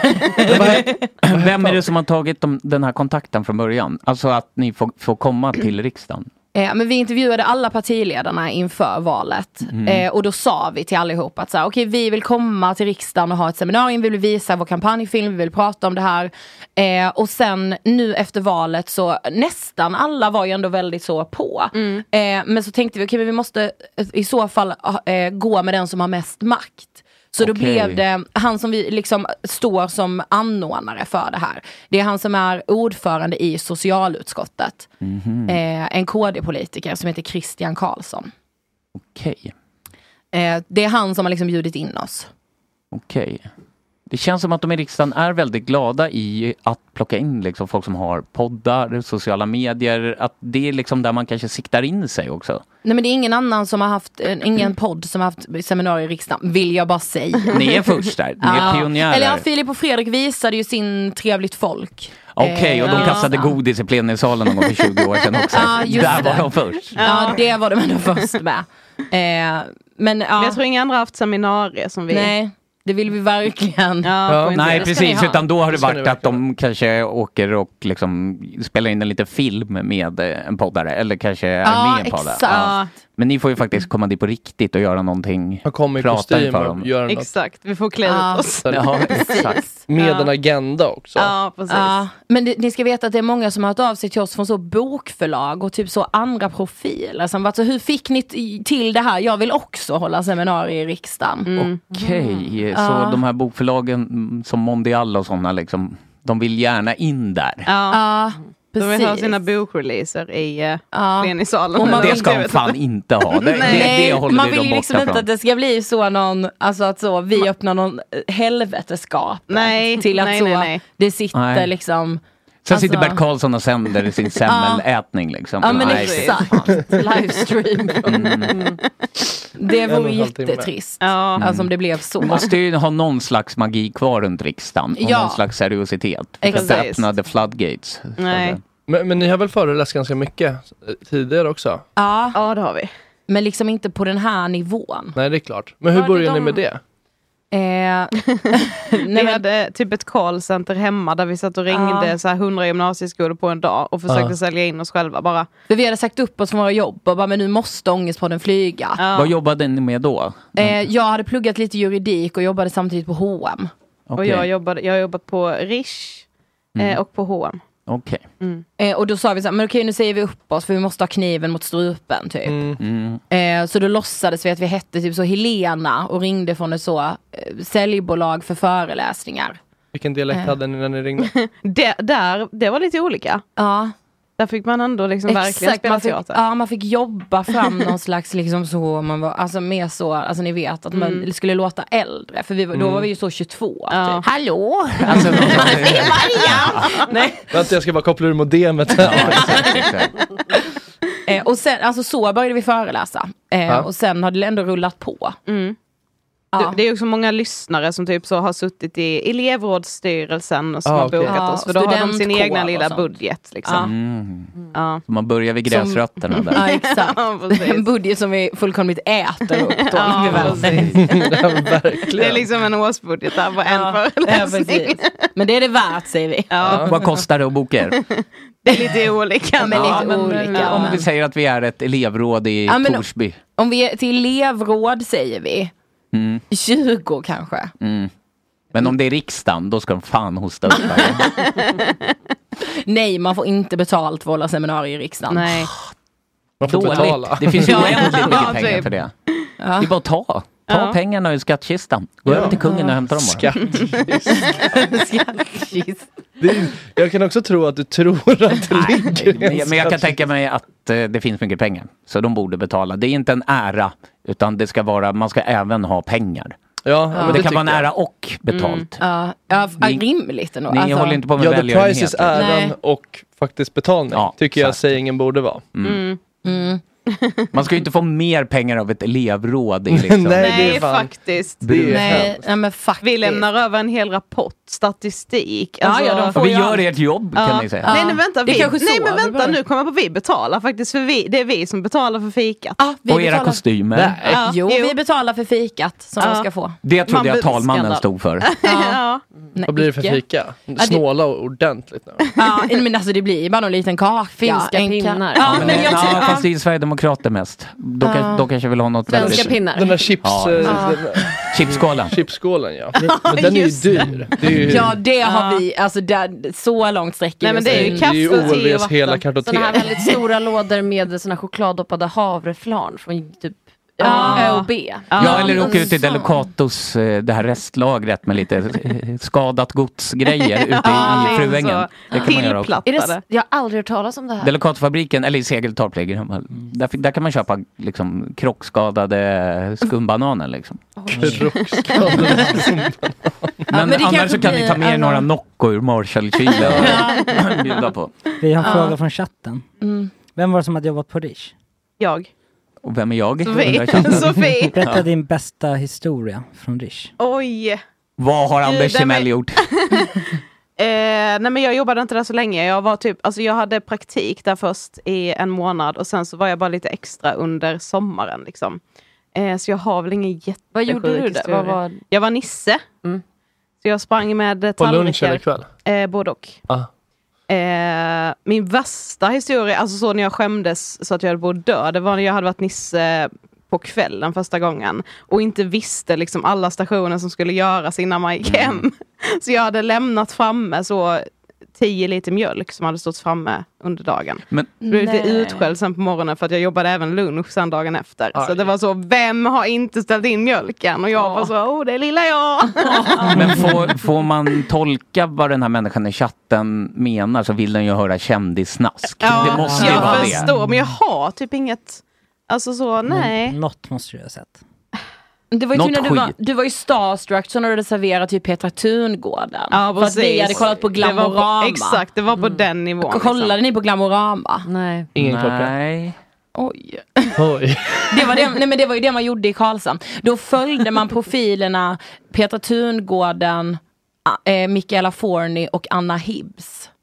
I: Vem är det som har tagit de, den här kontakten från början? Alltså att ni får, får komma till riksdagen.
M: Eh, men vi intervjuade alla partiledarna inför valet.
I: Mm.
M: Eh, och då sa vi till allihop att så här, okej, vi vill komma till riksdagen och ha ett seminarium. Vi vill visa vår kampanjfilm, vi vill prata om det här. Eh, och sen nu efter valet så nästan alla var ju ändå väldigt så på.
L: Mm.
M: Eh, men så tänkte vi, okej, men vi måste i så fall eh, gå med den som har mest makt. Så då
I: Okej.
M: blev det han som vi liksom står som anordnare för det här. Det är han som är ordförande i socialutskottet.
I: Mhm.
M: Eh, en K D-politiker som heter Christian Karlsson.
I: Okej,
M: Eh, det är han som har liksom bjudit in oss.
I: okej. Det känns som att de i riksdagen är väldigt glada i att plocka in liksom folk som har poddar, sociala medier. Att det är liksom där man kanske siktar in sig också.
M: Nej, men det är ingen annan som har haft, eh, ingen podd som har haft seminarier i riksdagen, vill jag bara säga.
I: Ni är först där, ni är pionjärer.
M: Eller ja, Filip och Fredrik visade ju sin Trevligt folk.
I: Okej, och de
M: Eh,
I: kastade
M: ja.
I: godis i plenisalen någon gång för tjugo år sedan också.
M: Ja, just
I: Där var
M: det.
I: de först.
M: Ja, det var de ändå först med. Eh, men ja.
L: Men jag tror inga andra har haft seminarier som vi...
M: Nej, det vill vi verkligen.
L: Ja,
G: Ja.
I: Nej,
L: det ska ni
I: precis.
L: ha.
I: Utan då har det
G: Det ska ni
I: varit att de kanske åker och liksom spelar in en liten film med eh, en poddare. Eller kanske är
M: Ja,
I: med i en podd.
M: exakt.
I: Men ni får ju faktiskt komma dit på riktigt och göra någonting.
G: Han kommer i
I: Prata
G: kostym
I: för
G: och
I: dem.
G: gör något.
L: Exakt, vi får klä
M: Ja.
L: ut oss.
I: Ja, exakt.
G: Med
L: Ja.
G: en agenda också.
L: Ja, precis.
M: Ja, men det, ni ska veta att det är många som har hört av sig till oss från så bokförlag och typ så andra profiler. Som bara, så hur fick ni t- till det här? Jag vill också hålla seminarier i riksdagen.
L: Mm.
I: Okej, så
M: Ja.
I: de här bokförlagen mm, som Mondial och sådana liksom, de vill gärna in där.
L: Ja.
M: Ja,
L: De
M: precis.
L: vill ha sina bokreleaser i uh,
M: Ja.
L: plenisalen.
M: Och man
I: Det
M: vill-
I: ska de fan inte ha. Det, det,
M: Nej,
I: det håller
M: man
I: vi
M: vill
I: dem
M: ju
I: borta
M: liksom inte
I: från.
M: att det ska bli så någon, alltså att så vi öppnar någon helveteskap.
L: Nej,
M: till att
L: nej,
M: så
L: nej, nej.
M: det sitter
I: Nej.
M: liksom.
I: Sen sitter
M: alltså-
I: Bert Karlsson och sänder sin semmelätning liksom.
M: Ja, men
I: Nej,
M: exakt. Livestream.
I: Mm.
M: Det
G: En och
M: vore
G: en halv timme.
M: jättetrist.
L: Ja.
M: Alltså om det blev så.
I: Vi måste ju ha någon slags magi kvar runt riksdagen. Och
M: Ja.
I: någon slags seriositet. Vi kan inte
L: Precis.
I: öppna the floodgates.
L: Nej.
G: Men, men ni har väl föreläst ganska mycket eh, tidigare också?
M: Ja,
L: Ja, det har vi.
M: men liksom inte på den här nivån.
G: Nej, det är klart. Men hur
J: Var det
G: börjar ni
J: de-
G: med det?
M: Eh, nej,
L: vi
M: men,
L: hade typ ett callcenter hemma där vi satt och ringde
M: Ja.
L: så här hundra gymnasieskolor på en dag och försökte
G: Ja.
L: sälja in oss själva bara.
M: för vi hade sagt upp oss från våra jobb och bara, men nu måste Ångestpodden flyga.
L: Ja.
I: Vad jobbade ni med då?
M: Eh, jag hade pluggat lite juridik och jobbade samtidigt på H och M.
L: Och
I: Okej.
L: jag jobbade, jag har jobbat på Rish eh,
I: Mm.
L: och på H och M.
I: Okej.
L: Mm.
M: Eh, och då sa vi så här, men okej, nu säger vi upp oss för vi måste ha kniven mot strupen typ.
I: Mm.
M: Eh, så då låtsades vi att vi hette typ så Helena och ringde från ett så eh, säljbolag för föreläsningar.
G: Vilken dialekt
M: Eh.
G: hade ni när ni ringde?
L: Det, där, det var lite olika.
M: Ja.
L: Där fick man ändå liksom verkligen spela
M: man fick,
L: teater.
M: ja, man fick jobba fram någon slags liksom så, man var, alltså mer så, alltså ni vet att man
L: Mm.
M: skulle låta äldre, för vi, var- då
I: Mm.
M: var vi ju så tjugotvå.
L: Ja.
M: Typ. Hallå!
I: Alltså, någon som-
M: Nej.
G: Vänta, jag ska bara koppla ur modemet.
I: Ja, exakt, exakt.
M: Eh, och sen, alltså så började vi föreläsa. Eh,
G: Ja.
M: Och sen har det ändå rullat på.
L: Mm.
M: Ja.
L: Det, det är också många lyssnare som typ så har suttit i elevrådsstyrelsen och som
G: Ah,
L: har
G: okej.
L: bokat
M: Ja,
L: oss. För då har de sin
M: studentkår
L: egna
M: och
L: lilla
M: sånt.
L: budget. Liksom.
M: Ja.
I: Mm.
L: Ja.
I: Så man börjar vid
M: Som-
I: gräsrötterna där.
M: Ja, exakt.
L: Ja, precis.
M: En budget som vi fullkomligt äter upp då.
L: Ja,
M: Vi väl-
L: precis.
G: Ja, verkligen.
L: Det är liksom en årsbudget där på en
M: Ja,
L: föreläsning.
M: precis. Men det är det värt, säger vi.
L: Ja,
I: Vad kostar det att boka er?
L: det är lite olika.
M: Ja, men lite
L: men-
M: olika.
L: ja.
I: Om vi säger att vi är ett elevråd i
M: Ja, men-
I: Torsby.
M: Om vi är till elevråd säger vi
I: Mm.
M: tjugo kanske.
I: Mm. Men om det är riksdagen, då ska de fan hosta upp här.
M: Nej, man får inte betalt för att hålla seminarier i riksdagen.
L: Nej.
G: Man får betala.
I: Dåligt. Det finns ju
M: Ja.
I: oändligt mycket
L: Ja,
I: pengar
L: typ.
I: för det.
M: Ja.
I: Det är bara att ta. Ta
L: Ja.
I: pengarna ur skattkistan. Gå
G: Ja.
I: över till kungen och hämta dem bara.
L: Skattkist.
G: Det är, jag kan också tro att du tror att det ligger
I: Men jag, men jag kan tänka mig att eh, det finns mycket pengar. Så de borde betala. Det är inte en ära. Utan det ska vara, man ska även ha pengar.
G: Ja, men
I: det,
G: det
I: kan vara en
G: tycker jag.
I: ära och betalt.
M: Ja, ja,
I: Ni-
M: rimligt ändå.
I: Ni
M: Alltså,
I: håller inte på med
G: Ja, the
I: välgörenhet.
G: price is äran
M: Nej.
G: och faktiskt betalning.
I: Ja,
G: tycker jag
I: exakt.
G: sägningen borde vara.
L: Mm.
M: mm.
I: Man ska ju inte få mer pengar av ett elevråd. i Liksom.
G: Nej, det
L: Nej,
G: är fan.
L: faktiskt.
G: Det är
M: Nej,
G: hemskt.
M: nej, men faktiskt.
L: Vi lämnar över en hel rapport, statistik.
M: Ja, ja, de får
I: Och vi
M: ju
I: gör
M: allt.
I: ert jobb
L: Ja.
I: kan ni säga.
M: Ja.
L: Nej, nej, vänta.
M: Det är
L: Vi,
M: kanske
L: nej,
M: så,
L: men
M: vi
L: vänta
M: bara-
L: nu kommer jag på vi betalar faktiskt. För vi, det är vi som betalar för fikat.
M: Ja, vi
I: Och era
M: betalar-
I: kostymer.
G: Nej.
L: Ja,
M: Jo,
L: jo.
M: vi betalar för fikat som
L: Ja.
M: de ska få.
I: Det trodde
L: Man
I: jag
L: blir
I: talmannen
L: skandal.
I: stod för.
L: Ja.
M: Nej,
G: Vad blir det för
M: icke.
G: fika?
M: det-
G: Snåla ordentligt nu.
M: Ja, men alltså det blir bara någon liten kaka.
J: Finska
M: en ka-
J: pinnar.
M: Ja,
I: Men,
M: men jag
I: ja,
M: tror...
I: fast det
M: Ja.
I: är Sverigedemokrater mest. De,
M: Ja.
I: kan, de kanske vill ha något
J: Svenska
I: väldigt...
J: pinnar.
G: Den där chips,
I: Ja.
G: eh,
M: Ja.
G: den-
I: Chipsskålen.
G: chipsskålen ja. Men den är ju
L: just det.
G: dyr. Det är ju,
M: Ja, det har
L: Ja.
M: vi. Alltså där, så långt sträcker
L: Nej, men det är ju
M: oss.
G: det är ju
L: kaffe, te och
G: O L Vs
L: vatten.
G: hela kartotek.
J: Såna här väldigt stora lådor med såna chokladdoppade havreflarn från typ
M: Ja.
J: Ö och B.
I: Ja, eller åka ut i
J: Sån.
I: Delicatos, eh, det här restlagret med lite eh, skadat godsgrejer ute
L: Ja,
I: i, i Fruängen. Det kan man göra också.
J: Är det,
L: Tillplattade.
J: s- jag har aldrig hört talas om det här.
I: Delikatfabriken, eller i Segeltorp ligger de. där, där kan man köpa liksom, krockskadade skumbananer liksom.
G: Krockskadade.
I: Men,
M: men det
I: annars
M: kanske
I: så kan ni ta
M: blir
I: med er
M: en-
I: några Nocco ur Marshall-kylen och bjuda på.
A: Vi har
M: Ja.
A: frågor från chatten.
M: Mm.
A: Vem var det som hade jobbat på Rish?
L: Jag.
I: Och vem är jag?
L: Sofie.
I: Undrar chatten.
L: Sofie.
A: Berätta
I: Ja.
A: din bästa historia från Rish.
L: Oj.
I: Vad har Anders
L: Gud,
I: Timell
L: men-
I: gjort?
L: Eh, nej men jag jobbade inte där så länge. Jag var typ, alltså jag hade praktik där först i en månad och sen så var jag bara lite extra under sommaren liksom. Eh, så jag har väl ingen jättesjuk
J: Vad gjorde du där?
L: historia.
J: Vad var...
L: Jag var nisse.
J: Mm.
L: Så jag sprang med eh,
G: På lunch
L: tallrikar.
G: eller kväll?
L: Eh, både och.
G: Ah.
L: Eh, min värsta historia, alltså så när jag skämdes så att jag höll på att dö, det var när jag hade varit nisse på kvällen första gången och inte visste liksom alla stationer som skulle göras innan man gick hem. Så jag hade lämnat framme så tio liter mjölk som hade stått framme under dagen.
I: Men,
L: Jag blev lite
M: Nej.
L: utskälld sen på morgonen för att jag jobbade även lunch sen dagen efter.
G: Aj.
L: Så det var så, vem har inte ställt in mjölken? Och jag var så, oh det är lilla jag.
I: men får, får man tolka vad den här människan i chatten menar så vill den ju höra kändissnask.
L: Ja,
I: det måste ju
L: jag
I: vara det.
L: förstår, men jag har typ inget, alltså så, nej.
A: Men något måste du ha sett.
M: Det var ju
I: Något
M: typ när du var,
I: skit.
M: du var ju starstruck så när du hade serverat typ Petra Tungården.
L: Ja,
M: för att vi
L: precis.
M: hade kollat på
L: Det var
M: Glamorama.
L: på, exakt, det var på den nivån.
M: Kollade ni på Glamorama?
J: Nej.
G: Ingen klocka.
I: Nej.
M: Oj.
G: Oj.
M: Det var, det, nej men det var ju det man gjorde i Karlshamn. Då följde man profilerna Petra Tungården, äh, Michaela Forni och Anna Hibbs.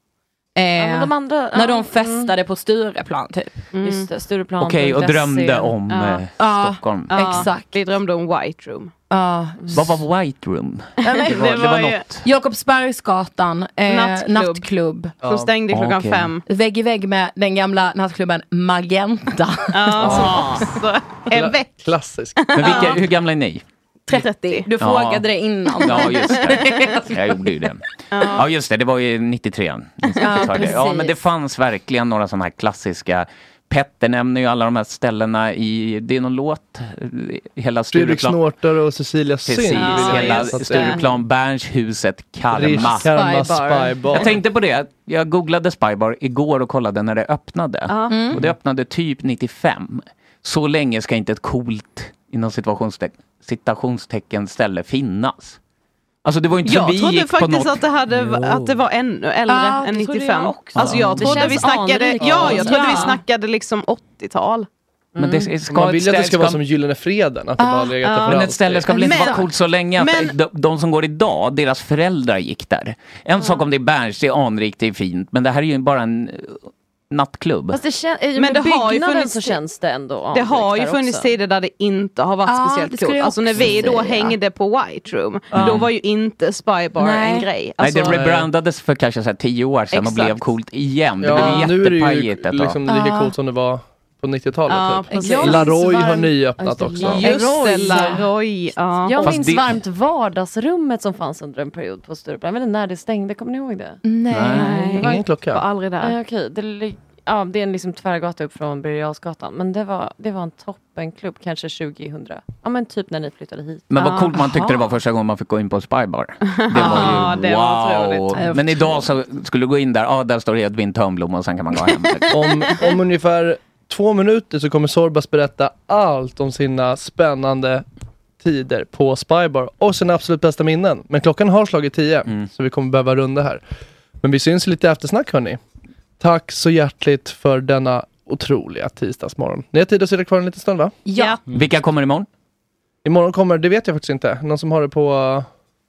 M: Eh,
J: men de andra,
M: när
J: ja,
M: de festade
J: mm.
M: på Stureplan typ.
J: Mm. Just det, Stureplan.
I: Okej, och drömde om
J: ja.
I: eh, Stockholm.
J: Ja,
M: exakt.
L: Vi drömde om White Room.
M: Ja.
I: Vad var White Room?
L: Ja, men,
I: det var, det var något.
M: Jakobsbergsgatan, eh,
L: nattklubb.
M: nattklubb.
L: Som stängde klockan
I: okay.
L: fem.
M: Vägg i vägg med den gamla nattklubben Magenta.
L: Ja, som också är väck.
G: Klassisk.
I: Men vilka, hur gamla är ni?
M: trettio. Du
I: Ja.
M: frågade det innan.
I: Ja, just det. Jag gjorde ju det. Ja, just det. Det var ju nittiotre.
M: Ja, precis.
I: Ja, men det fanns verkligen några sådana här klassiska. Petter nämner ju alla de här ställena i, det är någon låt, hela
G: Fredrik
I: Stureplan.
G: Snorter och Cecilia
I: Precis,
G: Singh.
I: hela Stureplan, Bernshuset, Karma.
G: Karma Spybar.
I: Jag tänkte på det, jag googlade Spybar igår och kollade när det öppnade.
L: Mm.
I: Och det öppnade typ nittiofem. Så länge ska inte ett coolt, inom situationstecken, citationstecken ställe finnas. Alltså det var inte så
L: jag
I: vi
L: trodde
I: gick på
L: faktiskt
I: något...
L: att det, hade, att det var ännu äldre
M: Ja,
L: än
M: det trodde
L: nittiofem.
M: jag också.
L: Alltså jag
J: Det
L: trodde
J: känns
L: vi snackade,
J: anrikt.
L: ja, jag trodde
M: Ja.
L: vi snackade liksom åttiotal.
I: Men det ska,
G: Man vill ju att det ska
I: ska-
G: vara som Gyllene Freden, att det bara har legat där för
I: Men ett
G: alltid.
I: ställe ska väl inte
L: Men-
I: vara coolt så länge att
L: men-
I: de, de som går idag, deras föräldrar gick där. En sak om det är Berns, det är anrikt, det är fint. Men det här är ju bara en uh, nattklubb.
J: Fast det kän- men
L: Men
J: det
L: det har ju
J: byggnaden
L: funnits-
J: så känns det ändå.
L: Det har ju
J: anrikt där
L: funnits
J: också.
L: tider där det inte har varit
M: Ja, det
L: speciellt
M: skulle
L: coolt.
M: jag
L: Alltså när
M: också
L: vi då
M: säga.
L: hängde på White Room, då var ju inte Spybar
M: Nej.
L: en grej.
I: Nej,
L: Alltså,
I: det rebrandades för kanske så här tio år sedan och
L: Exakt.
I: blev coolt igen. Det
G: Ja,
I: blev
G: nu är det ju
I: jättepajigt ett
G: liksom
I: tag.
G: lika
M: Ja.
G: coolt som det var på nittiotalet.
L: Ja,
G: typ.
L: precis.
J: Jag minns
G: Laroy har
J: varmt-
G: nyöppnat
J: Ja,
G: också.
J: just
L: Just det,
J: Roy.
L: Laroy. Ja.
J: Jag
I: Fast
J: minns
I: det-
J: varmt vardagsrummet som fanns under en period på Stureplan. Jag vet inte när det stängde, kommer ni ihåg det?
M: Nej.
I: Nej.
J: Det var,
G: Ingen klocka.
L: var aldrig där.
J: nej, okej. Det, li- ja, det är en liksom tvärgata upp från Birger Jarlsgatan. Men det var, det var en toppenklubb, kanske tjugohundra. Ja men typ när ni flyttade hit.
I: Men vad coolt man
L: Aha.
I: tyckte det var första gången man fick gå in på Spybar. Det var
L: Ja,
I: ju
L: det var
I: wow.
L: otroligt.
I: Men idag så skulle du gå in där, ja där står Edvin Törnblom och sen kan man gå hem.
G: Om, om ungefär två minuter så kommer Sorbas berätta allt om sina spännande tider på Spybar och sina absolut bästa minnen. Men klockan har slagit tio,
I: Mm.
G: så vi kommer behöva runda här. Men vi syns lite eftersnack, hörni. Tack så hjärtligt för denna otroliga tisdagsmorgon. Ni har tid att sitta kvar en liten stund, va?
M: Ja.
I: Vilka kommer imorgon?
G: Imorgon kommer, det vet jag faktiskt inte. Någon som har det på... Uh,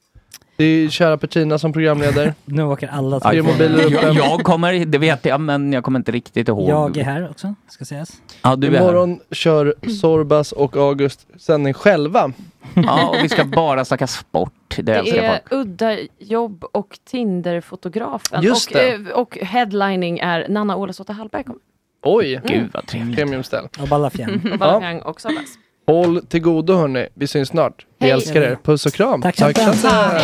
G: det är kära Petrina som programledare.
A: Nu åker alla
G: Tre
A: till
G: mobiler uppe.
I: Jag, jag kommer, det vet jag, men jag kommer inte riktigt ihåg.
A: Jag är här också, ska sägas.
I: Ja, du är här.
G: Imorgon kör Sorbas och August sändning själva.
I: Ja, och vi ska bara snacka sport. Det,
J: Det
I: älskar
J: är
I: folk.
J: udda jobb och Tinder-fotografen.
G: Just
J: och,
G: det.
J: eh, och headlining är Nanna Ålesåta Hallberg. kommer.
G: Oj,
I: Gud vad trevligt.
G: premiumställ.
A: Och Ballafjärn.
J: Och Ballafjang och Sorbas.
G: Håll till godo, hörni. Vi syns snart. Vi
J: Hej.
G: älskar er. Puss och kram.
A: Tack så mycket.
G: Chatte.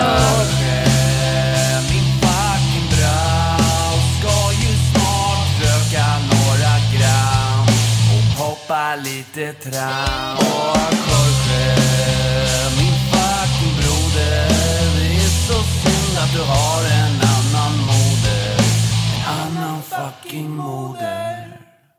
R: Lite tram och Jorge, min fucking broder. Det är så synd att du har en annan moder. En annan fucking moder.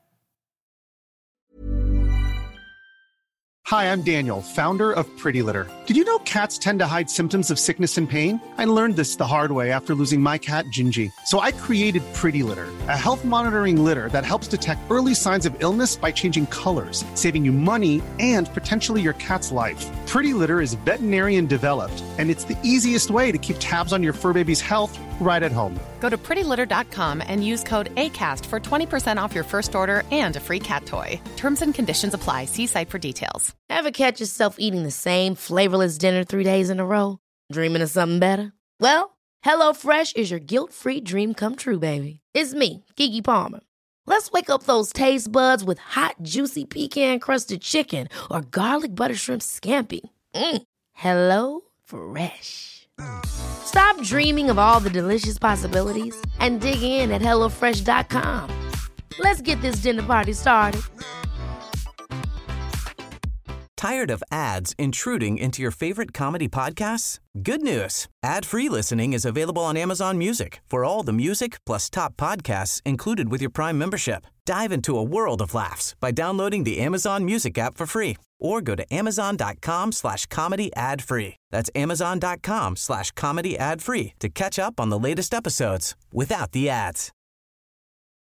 S: Hi, I'm Daniel, founder of Pretty Litter. Did you know cats tend to hide symptoms of sickness and pain? I learned this the hard way after losing my cat, Gingy. So I created Pretty Litter, a health monitoring litter that helps detect early signs of illness by changing colors, saving you money and potentially your cat's life. Pretty Litter is veterinarian developed, and it's the easiest way to keep tabs on your fur baby's health right at home.
T: Go to pretty litter dot com and use code ACAST for twenty percent off your first order and a free cat toy. Terms and conditions apply. See site for details.
C: Ever catch yourself eating the same flavorless dinner three days in a row? Dreaming of something better? Well, HelloFresh is your guilt-free dream come true, baby. It's me, Keke Palmer. Let's wake up those taste buds with hot, juicy pecan-crusted chicken or garlic butter shrimp scampi. Mm. Hello Fresh. Stop dreaming of all the delicious possibilities and dig in at hello fresh dot com. Let's get this dinner party started.
U: Tired of ads intruding into your favorite comedy podcasts? Good news. Ad-free listening is available on Amazon Music for all the music plus top podcasts included with your Prime membership. Dive into a world of laughs by downloading the Amazon Music app for free or go to amazon.com slash comedy ad free. That's amazon.com slash comedy ad free to catch up on the latest episodes without the ads.